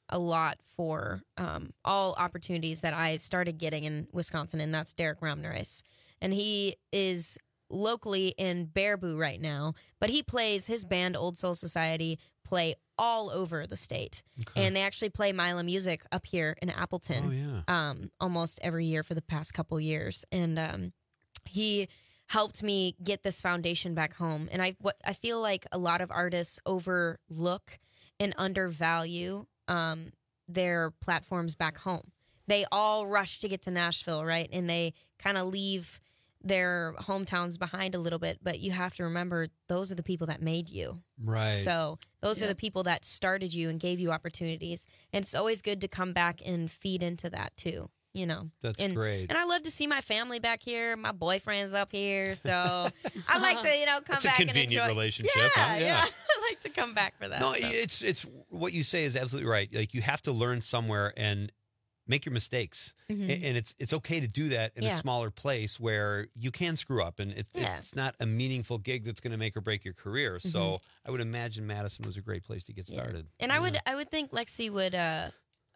S8: a lot for um, all opportunities that I started getting in Wisconsin, and that's Derek Ramnareis. And he is locally in Baraboo right now, but he plays, his band Old Soul Society play all over the state.
S15: Okay.
S8: And they actually play Mila Music up here in Appleton
S15: Oh, yeah.
S8: um, almost every year for the past couple years. And um, he helped me get this foundation back home. And I, what, I feel like a lot of artists overlook and undervalue um, their platforms back home. They all rush to get to Nashville, right? And they kind of leave their hometowns behind a little bit, but you have to remember those are the people that made you.
S15: Right.
S8: So those
S15: Yeah.
S8: are the people that started you and gave you opportunities. And it's always good to come back and feed into that too, you know.
S15: That's
S8: and,
S15: great.
S8: And I love to see my family back here. My boyfriend's up here, so I like to, you know, come
S15: That's a
S8: back and
S15: convenient
S8: enjoy.
S15: relationship,
S8: Yeah,
S15: huh?
S8: yeah.
S15: Yeah.
S8: I like to come back for that.
S15: No,
S8: so.
S15: it's it's what you say is absolutely right. Like you have to learn somewhere and make your mistakes,
S8: Mhm.
S15: A- and it's it's okay to do that in
S8: Yeah.
S15: a smaller place where you can screw up, and it's
S8: Yeah.
S15: it's not a meaningful gig that's going to make or break your career. So
S8: Mhm.
S15: I would imagine Madison was a great place to get
S8: Yeah.
S15: started.
S8: And I would I would think Lexi would uh,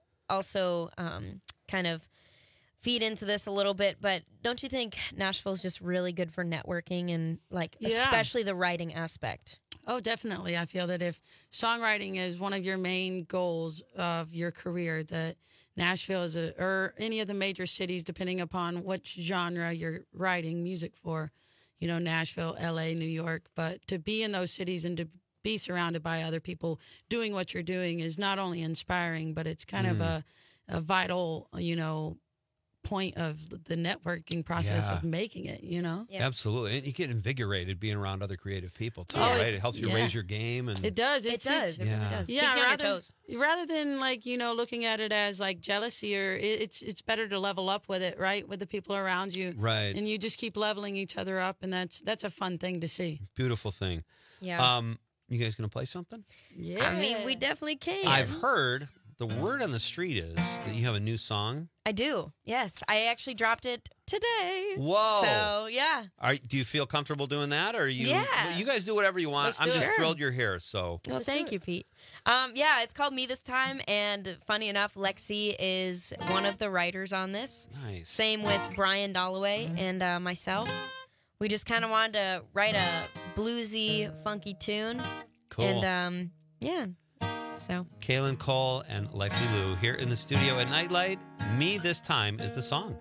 S8: also um, kind of feed into this a little bit, but don't you think Nashville's just really good for networking and like
S9: Yeah.
S8: especially the writing aspect?
S9: Oh, definitely. I feel that if songwriting is one of your main goals of your career, that Nashville is a, or any of the major cities, depending upon which genre you're writing music for, you know, Nashville, L A, New York, but to be in those cities and to be surrounded by other people doing what you're doing is not only inspiring, but it's kind of
S15: Mm.
S9: a, a vital, you know, point of the networking process
S15: Yeah.
S9: of making it, you know?
S15: Absolutely, and you get invigorated being around other creative people too,
S9: Oh,
S15: right?
S9: it-
S15: It helps you
S9: yeah.
S15: raise your game, and
S9: It does.
S8: It
S9: It's,
S8: does.
S9: It's,
S8: It really
S15: Yeah.
S8: does.
S9: Yeah,
S8: Keeps you on your
S9: rather,
S8: toes.
S9: rather than like you know looking at it as like jealousy, or it, it's it's better to level up with it, right? With the people around you,
S15: Right.
S9: And you just keep leveling each other up, and that's that's a fun thing to see.
S15: beautiful thing.
S8: Yeah.
S15: Um, you guys gonna play something?
S9: Yeah,
S8: I mean, we definitely can.
S15: I've heard the word on the street is that you have a new song.
S8: I do. Yes, I actually dropped it today.
S15: Whoa.
S8: So yeah.
S15: Are, do you feel comfortable doing that, or you?
S8: Yeah.
S15: You guys do whatever you want.
S8: Let's
S15: I'm
S8: do
S15: just
S8: it.
S15: thrilled you're here. So
S8: Well, thank you, Pete. Um, yeah, it's called Me This Time, and funny enough, Lexi is one of the writers on this.
S15: Nice.
S8: Same with Brian Dolloway and uh, myself. We just kind of wanted to write a bluesy, funky tune.
S15: Cool.
S8: And um, yeah, so.
S15: Kaylin Cole and Lexi Lou here in the studio at Nightlight. Me This Time is the song.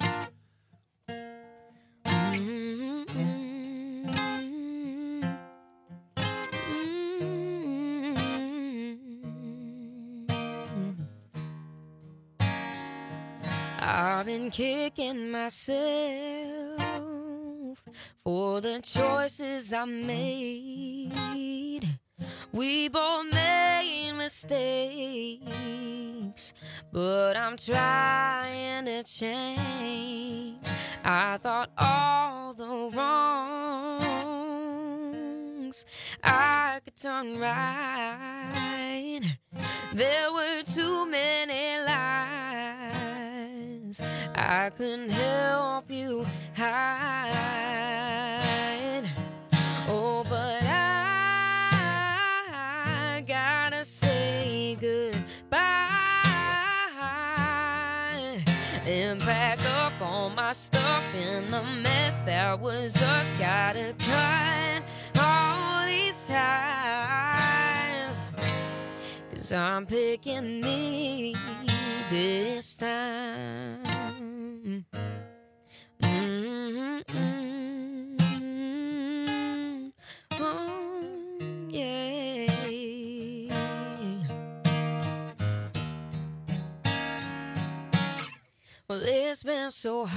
S8: I've been kicking myself for the choices I made. We both made mistakes, but I'm trying to change. I thought all the wrongs I could turn right. There were too many lies I couldn't help you hide. Oh, but I gotta say goodbye and pack up all my stuff in the mess that was us. Gotta cut all these ties, 'cause I'm picking me this time. Mm-hmm. Oh, yeah. Well, it's been so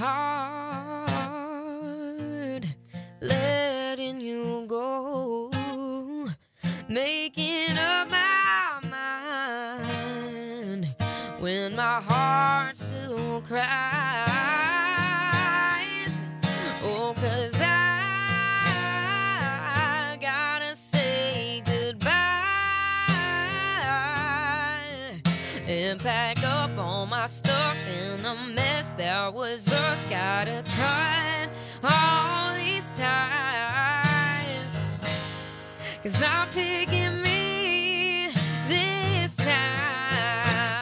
S8: hard letting you go, making up my mind when my heart still cries. Oh, 'cause I gotta say goodbye and pack up all my stuff in the mess that was us. Gotta cut all these ties, 'cause I'm picking me this time.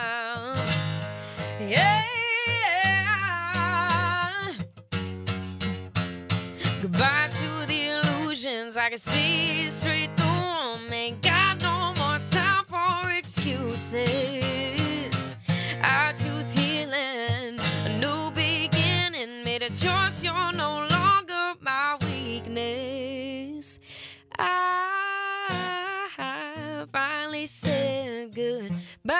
S8: I can see straight through 'em. Ain't got no more time for excuses. I choose healing, a new beginning. Made a choice, you're no longer my weakness. I finally said goodbye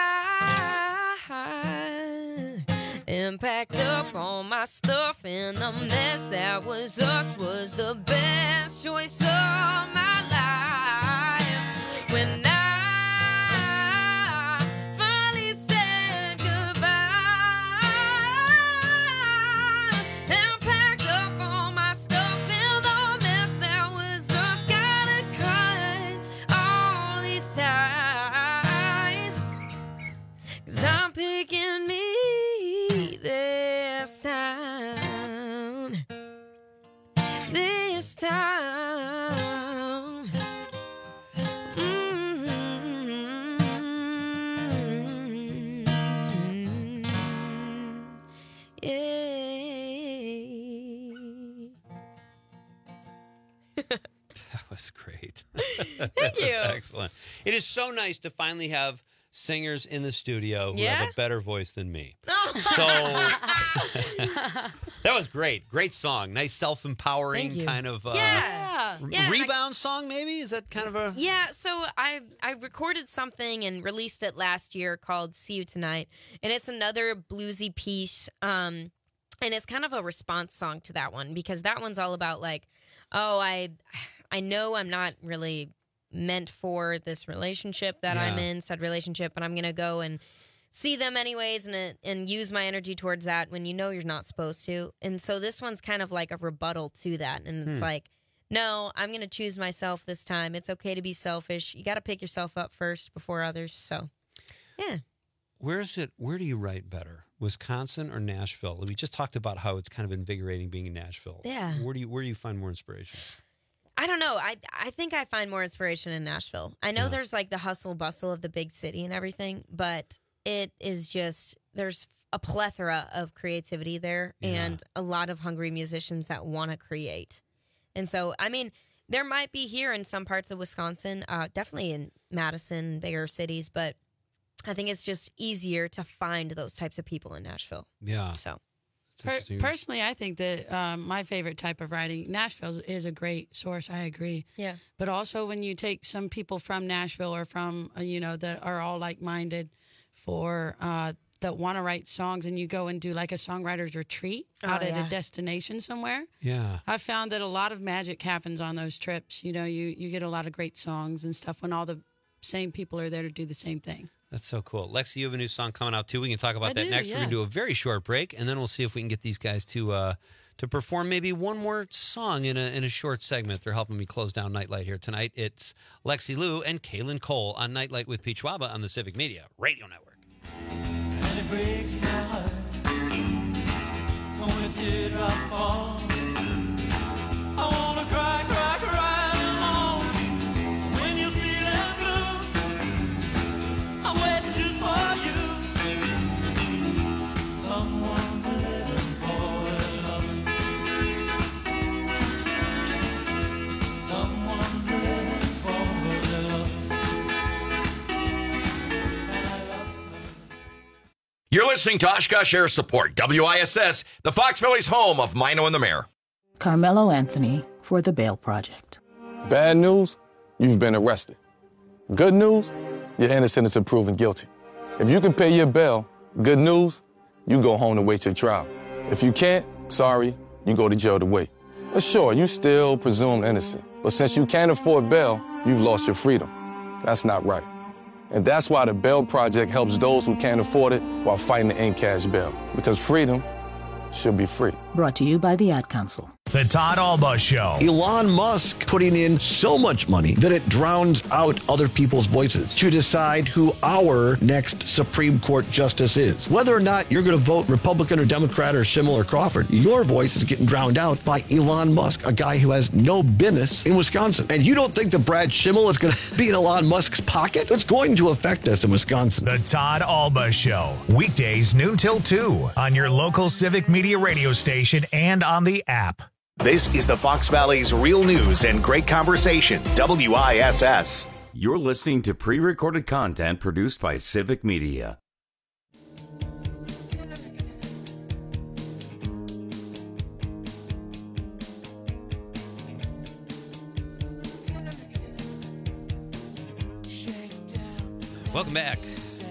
S8: and packed up all my stuff, and the mess that was us was the best choice of my life. When I finally said goodbye and packed up all my stuff, and the mess that was us, gotta cut all these ties, 'cause I'm picking me this time, this time. Mm-hmm. Yeah.
S15: That was great.
S8: Thank
S15: That was
S8: you.
S15: excellent. It is so nice to finally have singers in the studio who
S8: Yeah?
S15: have a better voice than me. So that was great. Great song. Nice self-empowering
S8: Thank you.
S15: kind of uh,
S8: Yeah.
S15: r-
S8: Yeah,
S15: rebound song, maybe? Is that kind of a...
S8: Yeah, so I I recorded something and released it last year called See You Tonight, and it's another bluesy piece, um, and it's kind of a response song to that one, because that one's all about like, oh, I I know I'm not really meant for this relationship that I'm
S10: Yeah.
S8: in, said relationship, but I'm gonna go and see them anyways, and it- and use my energy towards that when you know you're not supposed to. And so this one's kind of like a rebuttal to that, and it's
S10: Hmm.
S8: like, no, I'm going to choose myself this time. It's okay to be selfish. You got to pick yourself up first before others. So, yeah.
S15: Where is it? Where do you write better? Wisconsin or Nashville? We just talked about how it's kind of invigorating being in Nashville.
S8: Yeah.
S15: Where do you where do you find more inspiration?
S8: I don't know. I I think I find more inspiration in Nashville. I know there's like the hustle bustle of the big city and everything, but it is just, there's a plethora of creativity there and a lot of hungry musicians that want to create. And so, I mean, there might be here in some parts of Wisconsin, uh, definitely in Madison, bigger cities, but I think it's just easier to find those types of people in Nashville.
S15: Yeah.
S8: So,
S9: Per- personally, I think that um, my favorite type of writing, Nashville, is- is a great source. I agree.
S8: Yeah.
S9: But also, when you take some people from Nashville or from uh, you know that are all like minded for uh, that want to write songs, and you go and do like a songwriter's retreat
S8: Oh,
S9: out at
S8: yeah.
S9: a destination somewhere.
S15: Yeah.
S9: I found that a lot of magic happens on those trips. You know, you you get a lot of great songs and stuff when all the same people are there to do the same thing.
S15: That's so cool. Lexi, you have a new song coming out too. We can talk about
S9: I
S15: that
S9: do,
S15: next. We're
S9: yeah.
S15: going to do a very short break, and then we'll see if we can get these guys to uh, to perform maybe one more song in a in a short segment. They're helping me close down Nightlight here tonight. It's Lexi Lou and Kaylin Cole on Nightlight with Pete Schwaba on the Civic Media Radio Network.
S16: And it breaks my heart when a teardrop falls. I wanna cry, cry, cry alone. When you're feeling blue, I'm waiting just for you. Someone's living for their love. Someone's living for their love.
S11: You're listening to Oshkosh Air Support, W I S S, the Fox Valley's home of Mino and the Mayor.
S10: Carmelo Anthony for the Bail Project.
S12: Bad news, you've been arrested. Good news, you're innocent until proven guilty. If you can pay your bail, good news, you go home to wait your trial. If you can't, sorry, you go to jail to wait. But sure, you still presumed innocent. But since you can't afford bail, you've lost your freedom. That's not right. And that's why the Bail Project helps those who can't afford it while fighting to end cash bail. Because freedom should be free.
S10: Brought to you by the Ad Council.
S3: The Todd Alba Show.
S13: Elon Musk putting in so much money that it drowns out other people's voices to decide who our next Supreme Court justice is. Whether or not you're going to vote Republican or Democrat or Schimmel or Crawford, your voice is getting drowned out by Elon Musk, a guy who has no business in Wisconsin. And you don't think that Brad Schimmel is going to be in Elon Musk's pocket? It's going to affect us in Wisconsin.
S3: The Todd Alba Show. Weekdays noon till two on your local Civic Media radio station and on the app. This is the Fox Valley's Real News and Great Conversation, W I S S.
S20: You're listening to pre-recorded content produced by Civic Media.
S15: Welcome back.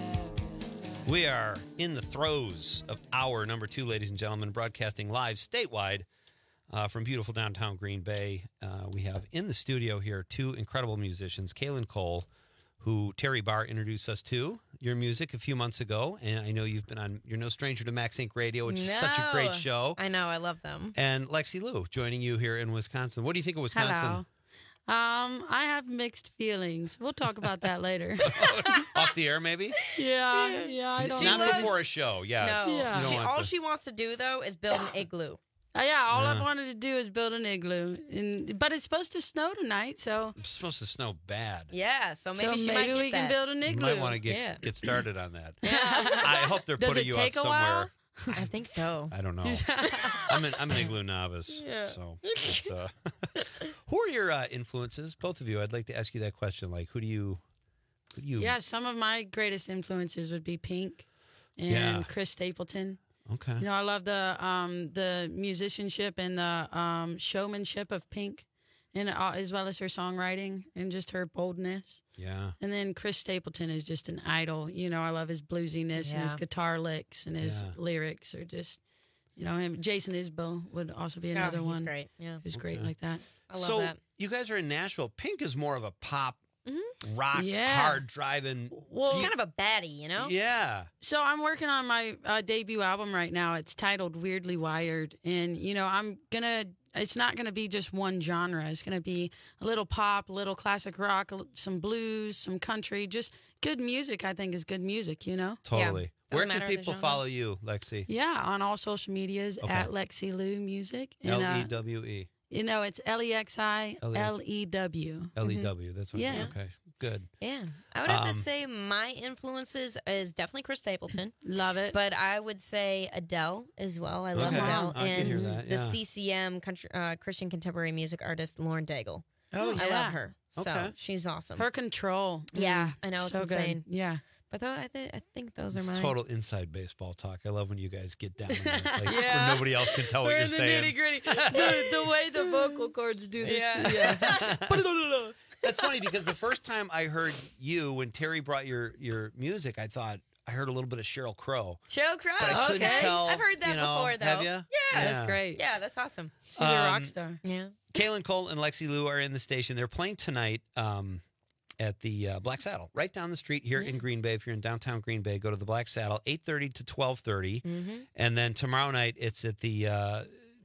S15: We are in the throes of hour number two, ladies and gentlemen, broadcasting live statewide uh, from beautiful downtown Green Bay. Uh, we have in the studio here two incredible musicians, Kaylin Cole, who Terry Barr introduced us to your music a few months ago, and I know you've been on, you're no stranger to Max Inc Radio, which is such a great show.
S8: I know, I love them.
S15: And Lexi Lou joining you here in Wisconsin. What do you think of Wisconsin?
S9: Hello. Um, I have mixed feelings. We'll talk about that later.
S15: Off the air, maybe?
S9: Yeah, yeah. I don't
S15: Not
S9: know.
S15: before a show, yes.
S8: No,
S9: Yeah.
S15: You don't
S8: she,
S15: want
S8: all
S15: to-
S8: she wants to do though is build an igloo.
S9: Uh, yeah, all
S15: Yeah.
S9: I wanted to do is build an igloo, and but it's supposed to snow tonight, so
S15: It's supposed to snow bad.
S8: Yeah, so maybe
S9: so
S8: she
S9: maybe
S8: might get
S9: we can
S8: that.
S9: build an
S15: You
S9: igloo.
S15: might want to get
S8: Yeah.
S15: get started on that. I hope they're
S9: Does
S15: putting
S9: it
S15: you
S9: take
S15: up
S9: a while?
S15: somewhere.
S8: I think so.
S15: I don't know. I'm an I'm an igloo novice.
S8: Yeah.
S15: So, but, uh, who are your uh, influences? Both of you. I'd like to ask you that question. Like, who do you, who do you?
S9: Yeah, some of my greatest influences would be Pink and
S15: Yeah.
S9: Chris Stapleton.
S15: Okay.
S9: You know, I love the um, the musicianship and the um, showmanship of Pink, and uh, as well as her songwriting and just her boldness.
S15: Yeah.
S9: And then Chris Stapleton is just an idol. You know, I love his bluesiness and his
S8: Yeah.
S9: guitar licks and his
S15: Yeah.
S9: lyrics are just, you know, him. Jason Isbell would also be
S8: Oh,
S9: another
S8: he's
S9: one.
S8: great. Yeah.
S9: Who's great
S15: Okay.
S9: like that.
S8: I love
S15: so
S8: that.
S15: you guys are in Nashville. Pink is more of a pop,
S8: Mhm.
S15: rock,
S9: Yeah.
S15: hard driving.
S9: Well,
S8: She's kind of a baddie, you know?
S15: Yeah.
S9: So I'm working on my uh, debut album right now. It's titled Weirdly Wired, and you know I'm gonna. It's not gonna be just one genre. It's gonna be a little pop, a little classic rock, a l- some blues, some country. Just good music. I think is good music. You know.
S15: Totally. Where
S8: Doesn't
S15: can
S8: matter the
S15: people
S8: genre.
S15: follow you, Lexi?
S9: Yeah, on all social medias
S15: Okay.
S9: at Lexi Lou Music. And,
S15: L
S9: uh,
S15: E W E.
S9: You know, it's L E X I L E W.
S15: L E W. That's what.
S9: Yeah.
S15: Okay. Good.
S8: Yeah. I would have
S15: Um,
S8: to say my influences is definitely Chris Stapleton.
S9: Love it.
S8: But I would say Adele as well. I love
S15: Okay.
S8: Adele.
S15: I can hear
S8: and
S15: that,
S8: the
S15: yeah.
S8: C C M country, uh, Christian contemporary music artist Lauren Daigle.
S9: Oh,
S8: I
S9: yeah.
S8: love her. So
S15: Okay.
S8: she's awesome.
S9: Her control.
S8: Yeah,
S9: Mm,
S8: I know, it's
S9: so
S8: insane.
S9: good. Yeah.
S8: But though, I, th- I think those are
S15: It's
S8: mine.
S15: total inside baseball talk. I love when you guys get down there, like,
S9: Yeah.
S15: where nobody else can tell what
S9: We're
S15: you're
S9: in the
S15: saying.
S9: nitty gritty. the, the way the vocal cords do this. Yeah.
S15: That's funny because the first time I heard you, when Terry brought your your music, I thought I heard a little bit of Sheryl Crow.
S8: Sheryl Crow.
S15: But I couldn't
S8: okay.
S15: tell,
S8: I've heard that
S15: you know,
S8: before, though.
S15: have ya?
S8: Yeah.
S9: That's great.
S8: Yeah, that's awesome.
S9: She's a rock
S15: Um,
S9: star.
S8: Yeah.
S15: Kaylin Cole and Lexi Lou are in the station. They're playing tonight um, at the uh, Black Saddle, right down the street here in Green Bay. If you're in downtown Green Bay, go to the Black Saddle, eight thirty to twelve thirty.
S8: Mm-hmm.
S15: And then tomorrow night, it's at the uh,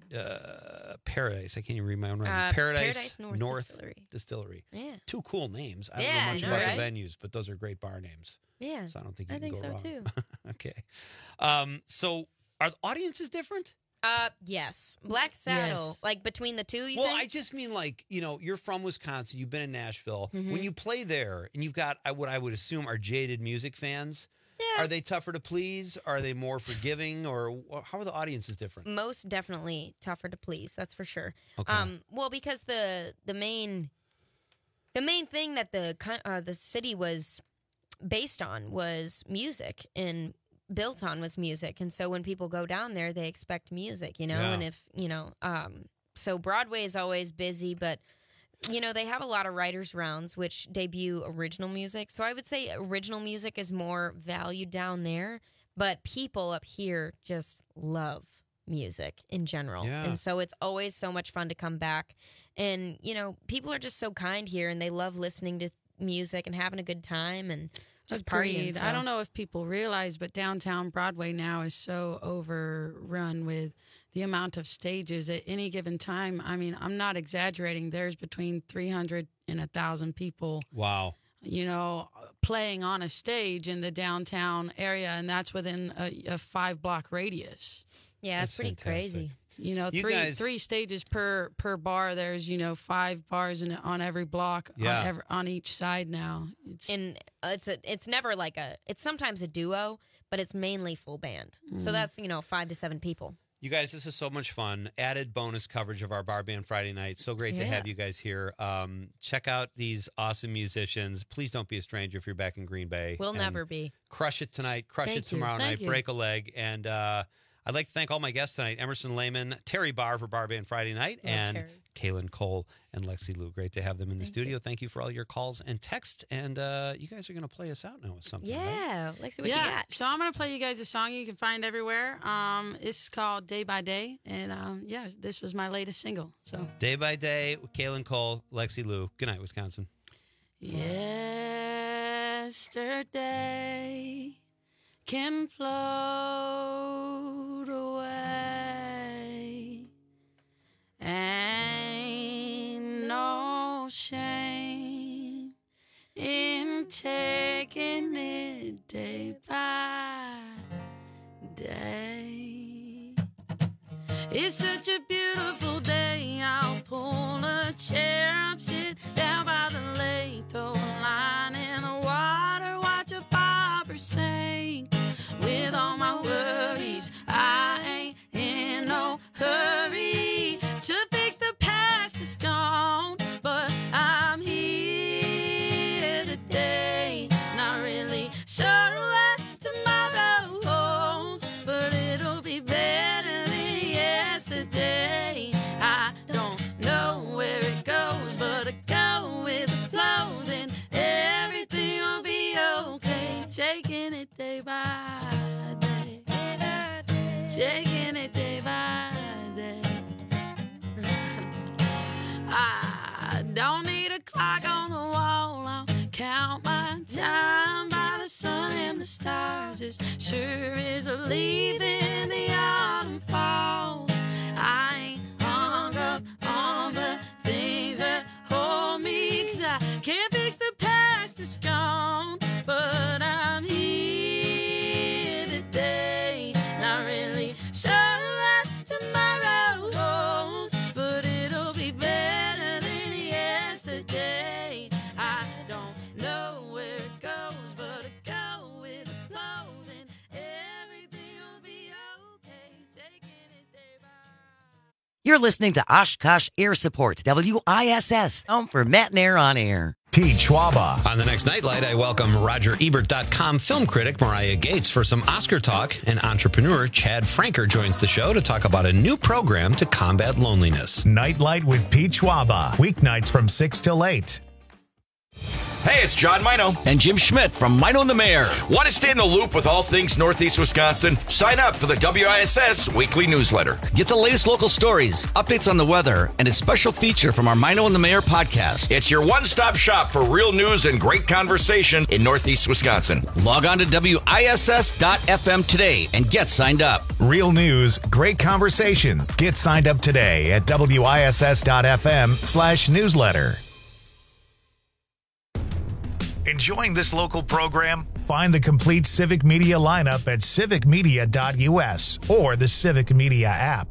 S15: uh, Paradise. I can't even read my own writing.
S8: Uh,
S15: Paradise,
S8: Paradise North
S15: North
S8: Distillery.
S15: Distillery.
S8: Yeah.
S15: Two cool names. I don't
S8: Yeah,
S15: know much
S8: I know,
S15: about
S8: right?
S15: the venues, but those are great bar names.
S8: Yeah.
S15: So I don't think you
S8: I
S15: can
S8: think
S15: go
S8: so,
S15: wrong.
S8: too.
S15: Okay. Um, so are the audiences different?
S8: Uh, yes. Black Saddle.
S9: Yes.
S8: Like between the two, you
S15: Well,
S8: think?
S15: I just mean like, you know, you're from Wisconsin, you've been in Nashville.
S8: Mhm.
S15: When you play there and you've got uh, what I would assume are jaded music fans,
S8: Yeah.
S15: are they tougher to please? Are they more forgiving? Or wh- how are the audiences different?
S8: Most definitely tougher to please. That's for sure.
S15: Okay.
S8: Um, well, because the the main the main thing that the co- uh, the city was based on was music and built on was music, and so when people go down there, they expect music, you know.
S15: Yeah.
S8: And if you know, um, so Broadway is always busy, but you know they have a lot of writers' rounds which debut original music. So I would say original music is more valued down there, but people up here just love music in general.
S15: Yeah.
S8: And so it's always so much fun to come back. And, you know, people are just so kind here and they love listening to music and having a good time and just partying.
S9: Agreed.
S8: So.
S9: I don't know if people realize, but downtown Broadway now is so overrun with the amount of stages at any given time. I mean, I'm not exaggerating. There's between three hundred and one thousand people,
S15: Wow.
S9: you know, playing on a stage in the downtown area, and that's within a, a five block radius.
S8: Yeah,
S15: That's
S8: it's pretty
S15: fantastic.
S8: crazy.
S9: You know,
S15: You
S9: three
S15: guys-
S9: three stages per per bar. There's you know five bars in, on every block
S15: Yeah.
S9: on, every, on each side now. It's
S8: And uh, it's a, it's never like a, it's sometimes a duo, but it's mainly full band. So
S9: Mm.
S8: that's, you know, five to seven people.
S15: You guys, this is so much fun. Added bonus coverage of our Bar Band Friday night. So great to
S8: Yeah.
S15: have you guys here. Um, check out these awesome musicians. Please don't be a stranger if you're back in Green Bay.
S8: We'll
S15: And
S8: never be.
S15: Crush it tonight. Crush
S8: Thank
S15: it
S8: you.
S15: tomorrow
S8: Thank
S15: night.
S8: you.
S15: Break a leg. And uh, I'd like to thank all my guests tonight. Emerson Lehman, Terry Barr for Bar Band Friday night,
S8: Love
S15: and
S8: Terry.
S15: Kaylin Cole and Lexi Lou. Great to have them in the studio. Thank you for all your calls and texts. And uh, you guys are going to play us out now with something, right?
S8: Yeah. Lexi, what
S9: yeah,
S8: you got?
S9: so I'm going to play you guys a song you can find everywhere. Um, It's called Day by Day. And um, yeah, this was my latest single. So
S15: Day by Day with Kaylin Cole, Lexi Lou. Good night, Wisconsin.
S9: Yesterday can float away. Ain't no shame in taking it day by day. It's such a beautiful day. I'll pull a chair up, sit down by the lake, throw a line in the water, watch a barber sing. With all my worries, I ain't in no hurry to fix the past that's gone, but I'm here today. Not really sure what tomorrow holds, but it'll be better than yesterday. I don't know where it goes, but I go with the flow, then everything will be okay. Taking it day by day, taking it day by day. I don't need a clock on the wall. I'll count my time by the sun and the stars. As sure as a leaf in the autumn falls. I ain't hung up on the things that hold me, 'cause I can't fix the past that's gone, but I'm here today. Not really sure what tomorrow holds, but it'll be better than yesterday. I don't know where it goes, but I go with the flow, then everything will be okay. Taking it day by.
S27: You're listening to Oshkosh Air Support, W I S S, home for Matt and Air on Air.
S3: Pete Schwaba.
S15: On the next Nightlight, I welcome Roger Ebert dot com film critic Mariah Gates for some Oscar talk, and entrepreneur Chad Franker joins the show to talk about a new program to combat loneliness.
S3: Nightlight with Pete Schwaba. Weeknights from six till eight.
S11: Hey, it's John Mino.
S1: And Jim Schmidt from Mino and the Mayor.
S11: Want to stay in the loop with all things Northeast Wisconsin? Sign up for the W I S S weekly newsletter.
S1: Get the latest local stories, updates on the weather, and a special feature from our Mino and the Mayor podcast.
S11: It's your one-stop shop for real news and great conversation in Northeast Wisconsin.
S1: Log on to W I S S dot F M today and get signed up.
S3: Real news, great conversation. Get signed up today at W I S S dot F M slash newsletter. Enjoying this local program? Find the complete Civic Media lineup at civic media dot U S or the Civic Media app.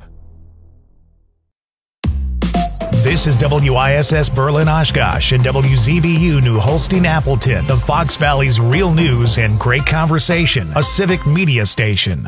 S3: This is W I S S Berlin Oshkosh and W Z B U New Holstein Appleton, the Fox Valley's real news and great conversation, a Civic Media station.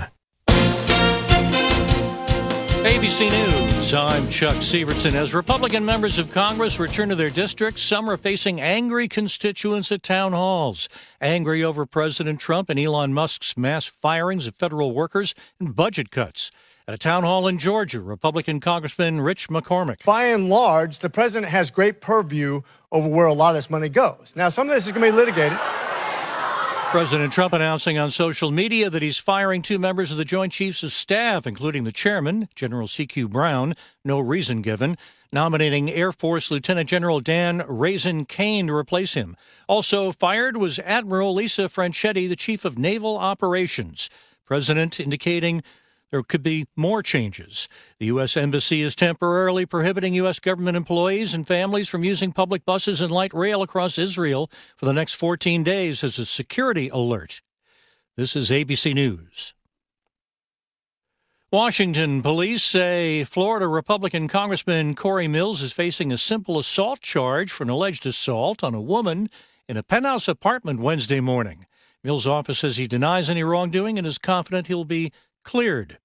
S23: A B C News, I'm Chuck Severson. As Republican members of Congress return to their districts, some are facing angry constituents at town halls. Angry over President Trump and Elon Musk's mass firings of federal workers and budget cuts. At a town hall in Georgia, Republican Congressman Rich McCormick.
S24: By and large, the president has great purview over where a lot of this money goes. Now, some of this is going to be litigated.
S23: President Trump announcing on social media that he's firing two members of the Joint Chiefs of Staff, including the chairman, General C Q Brown, no reason given, nominating Air Force Lieutenant General Dan Raisin Kane to replace him. Also fired was Admiral Lisa Franchetti, the Chief of Naval Operations. President indicating there could be more changes. The U S. Embassy is temporarily prohibiting U S government employees and families from using public buses and light rail across Israel for the next fourteen days as a security alert. This is A B C News. Washington police say Florida Republican Congressman Corey Mills is facing a simple assault charge for an alleged assault on a woman in a penthouse apartment Wednesday morning. Mills' office says he denies any wrongdoing and is confident he'll be cleared.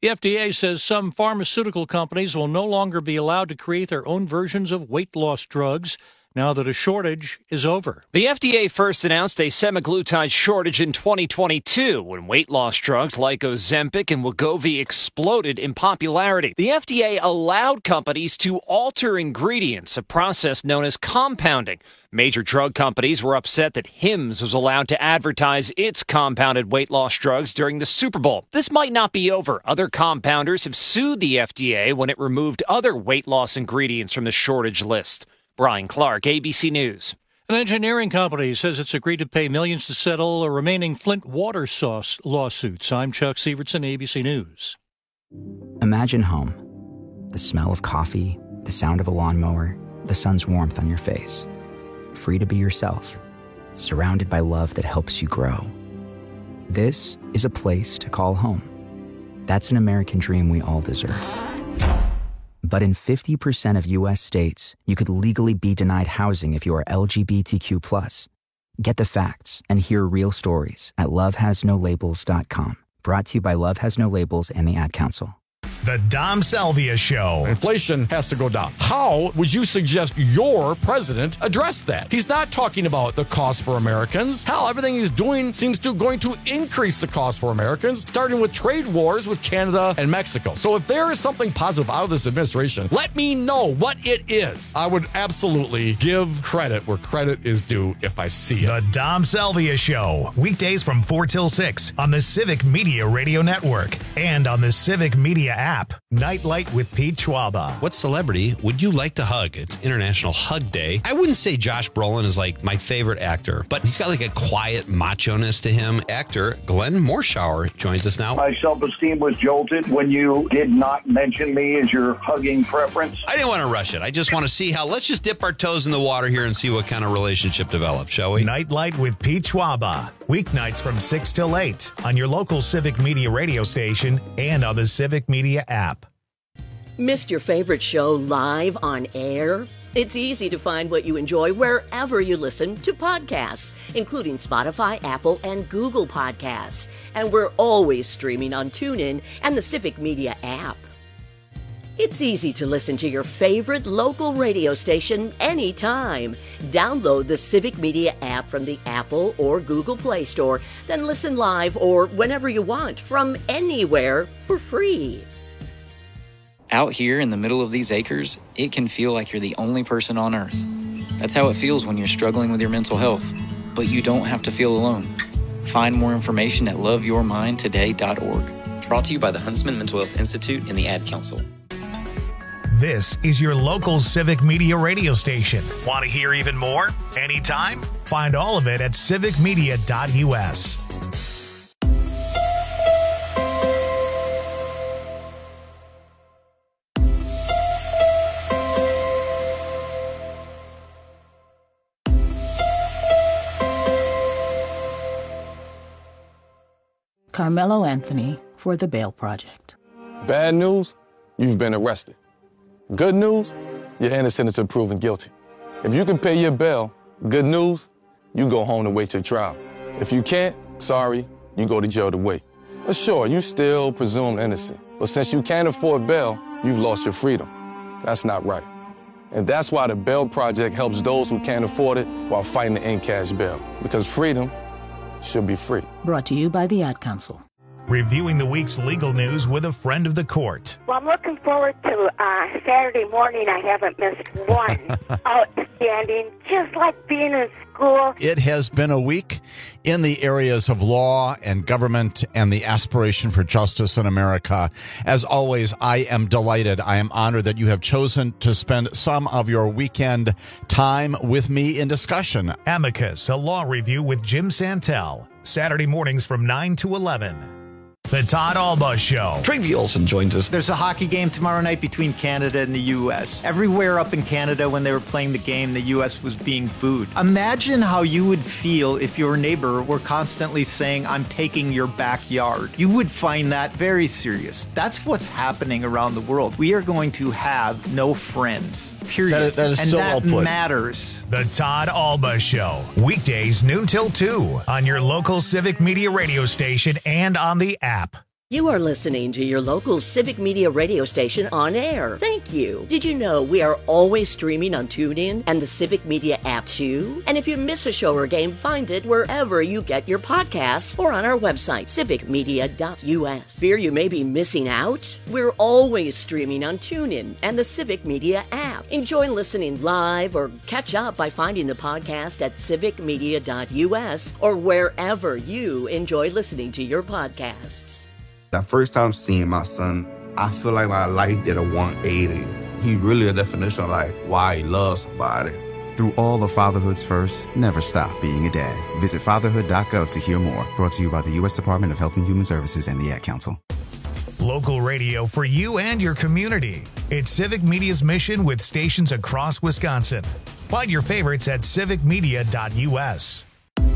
S23: The F D A says some pharmaceutical companies will no longer be allowed to create their own versions of weight loss drugs now that a shortage is over.
S2: The F D A first announced a semaglutide shortage in twenty twenty-two when weight loss drugs like Ozempic and Wegovy exploded in popularity. The F D A allowed companies to alter ingredients, a process known as compounding. Major drug companies were upset that Hims was allowed to advertise its compounded weight loss drugs during the Super Bowl. This might not be over. Other compounders have sued the F D A when it removed other weight loss ingredients from the shortage list. Brian Clark, A B C News.
S23: An engineering company says it's agreed to pay millions to settle a remaining Flint water source lawsuits. I'm Chuck Severson, A B C News.
S5: Imagine home. The smell of coffee, the sound of a lawnmower, the sun's warmth on your face. Free to be yourself, surrounded by love that helps you grow. This is a place to call home. That's an American dream we all deserve. But in fifty percent of U S states, you could legally be denied housing if you are L G B T Q plus. Get the facts and hear real stories at love has no labels dot com. Brought to you by Love Has No Labels and the Ad Council.
S3: The Dom Salvia Show.
S7: Inflation has to go down. How would you suggest your president address that? He's not talking about the cost for Americans. Hell, everything he's doing seems to going to increase the cost for Americans, starting with trade wars with Canada and Mexico. So if there is something positive out of this administration, let me know what it is. I would absolutely give credit where credit is due if I see it.
S3: The Dom Salvia Show. Weekdays from four till six on the Civic Media Radio Network and on the Civic Media app. Nightlight with Pete Schwaba.
S15: What celebrity would you like to hug? It's International Hug Day. I wouldn't say Josh Brolin is like my favorite actor, but he's got like a quiet macho-ness to him. Actor Glenn Morshower joins us now.
S14: My self-esteem was jolted when you did not mention me as your hugging preference.
S15: I didn't want to rush it. I just want to see how, let's just dip our toes in the water here and see what kind of relationship develops, shall we?
S3: Nightlight with Pete Schwaba. Weeknights from six till eight on your local Civic Media radio station and on the Civic Media app.
S17: Missed your favorite show live on air? It's easy to find what you enjoy wherever you listen to podcasts, including Spotify, Apple, and Google Podcasts. And we're always streaming on TuneIn and the Civic Media app. It's easy to listen to your favorite local radio station anytime. Download the Civic Media app from the Apple or Google Play Store, then listen live or whenever you want from anywhere for free.
S18: Out here in the middle of these acres, it can feel like you're the only person on Earth. That's how it feels when you're struggling with your mental health. But you don't have to feel alone. Find more information at love your mind today dot org. Brought to you by the Huntsman Mental Health Institute and the Ad Council.
S3: This is your local Civic Media radio station. Want to hear even more? Anytime? Find all of it at civic media dot U S.
S10: Carmelo Anthony for The Bail Project.
S12: Bad news? You've been arrested. Good news? You're innocent until proven guilty. If you can pay your bail, good news, you go home to wait your trial. If you can't, sorry, you go to jail to wait. But sure, you still presumed innocent. But since you can't afford bail, you've lost your freedom. That's not right. And that's why the Bail Project helps those who can't afford it while fighting to end cash bail. Because freedom should be free.
S10: Brought to you by the Ad Council.
S3: Reviewing the week's legal news with a friend of the court.
S19: Well, I'm looking forward to uh, Saturday morning. I haven't missed one. Outstanding. Just like being in school.
S21: It has been a week in the areas of law and government and the aspiration for justice in America. As always, I am delighted. I am honored that you have chosen to spend some of your weekend time with me in discussion.
S3: Amicus, a law review with Jim Santel. Saturday mornings from nine to eleven. The Todd Alba Show.
S13: Travi Olson joins us.
S22: There's a hockey game tomorrow night between Canada and the U S. Everywhere up in Canada when they were playing the game, the U S was being booed. Imagine how you would feel if your neighbor were constantly saying, I'm taking your backyard. You would find that very serious. That's what's happening around the world. We are going to have no friends. Period.
S13: That is, that is
S22: and
S13: so
S22: that
S13: well put.
S22: matters.
S3: The Todd Alba Show. Weekdays noon till two on your local Civic Media radio station and on the app.
S17: You are listening to your local Civic Media radio station on air. Thank you. Did you know we are always streaming on TuneIn and the Civic Media app too? And if you miss a show or game, find it wherever you get your podcasts or on our website, civic media dot u s. Fear you may be missing out? We're always streaming on TuneIn and the Civic Media app. Enjoy listening live or catch up by finding the podcast at civic media dot u s or wherever you enjoy listening to your podcasts.
S4: The first time seeing my son, I feel like my life did a one eighty. He really a definition of like why he loves somebody.
S6: Through all of fatherhood's first, never stop being a dad. Visit fatherhood dot gov to hear more. Brought to you by the U S Department of Health and Human Services and the Ad Council.
S3: Local radio for you and your community. It's Civic Media's mission with stations across Wisconsin. Find your favorites at civic media dot u s.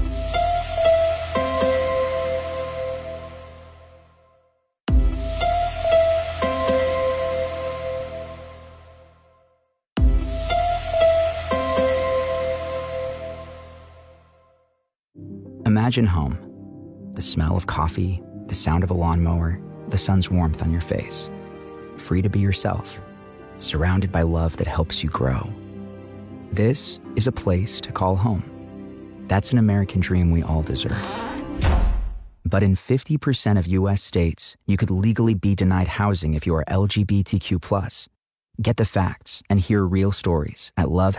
S5: Imagine home. The smell of coffee, the sound of a lawnmower, the sun's warmth on your face. Free to be yourself, surrounded by love that helps you grow. This is a place to call home. That's an American dream we all deserve. But in fifty percent of U S states, you could legally be denied housing if you are L G B T Q plus. Get the facts and hear real stories at love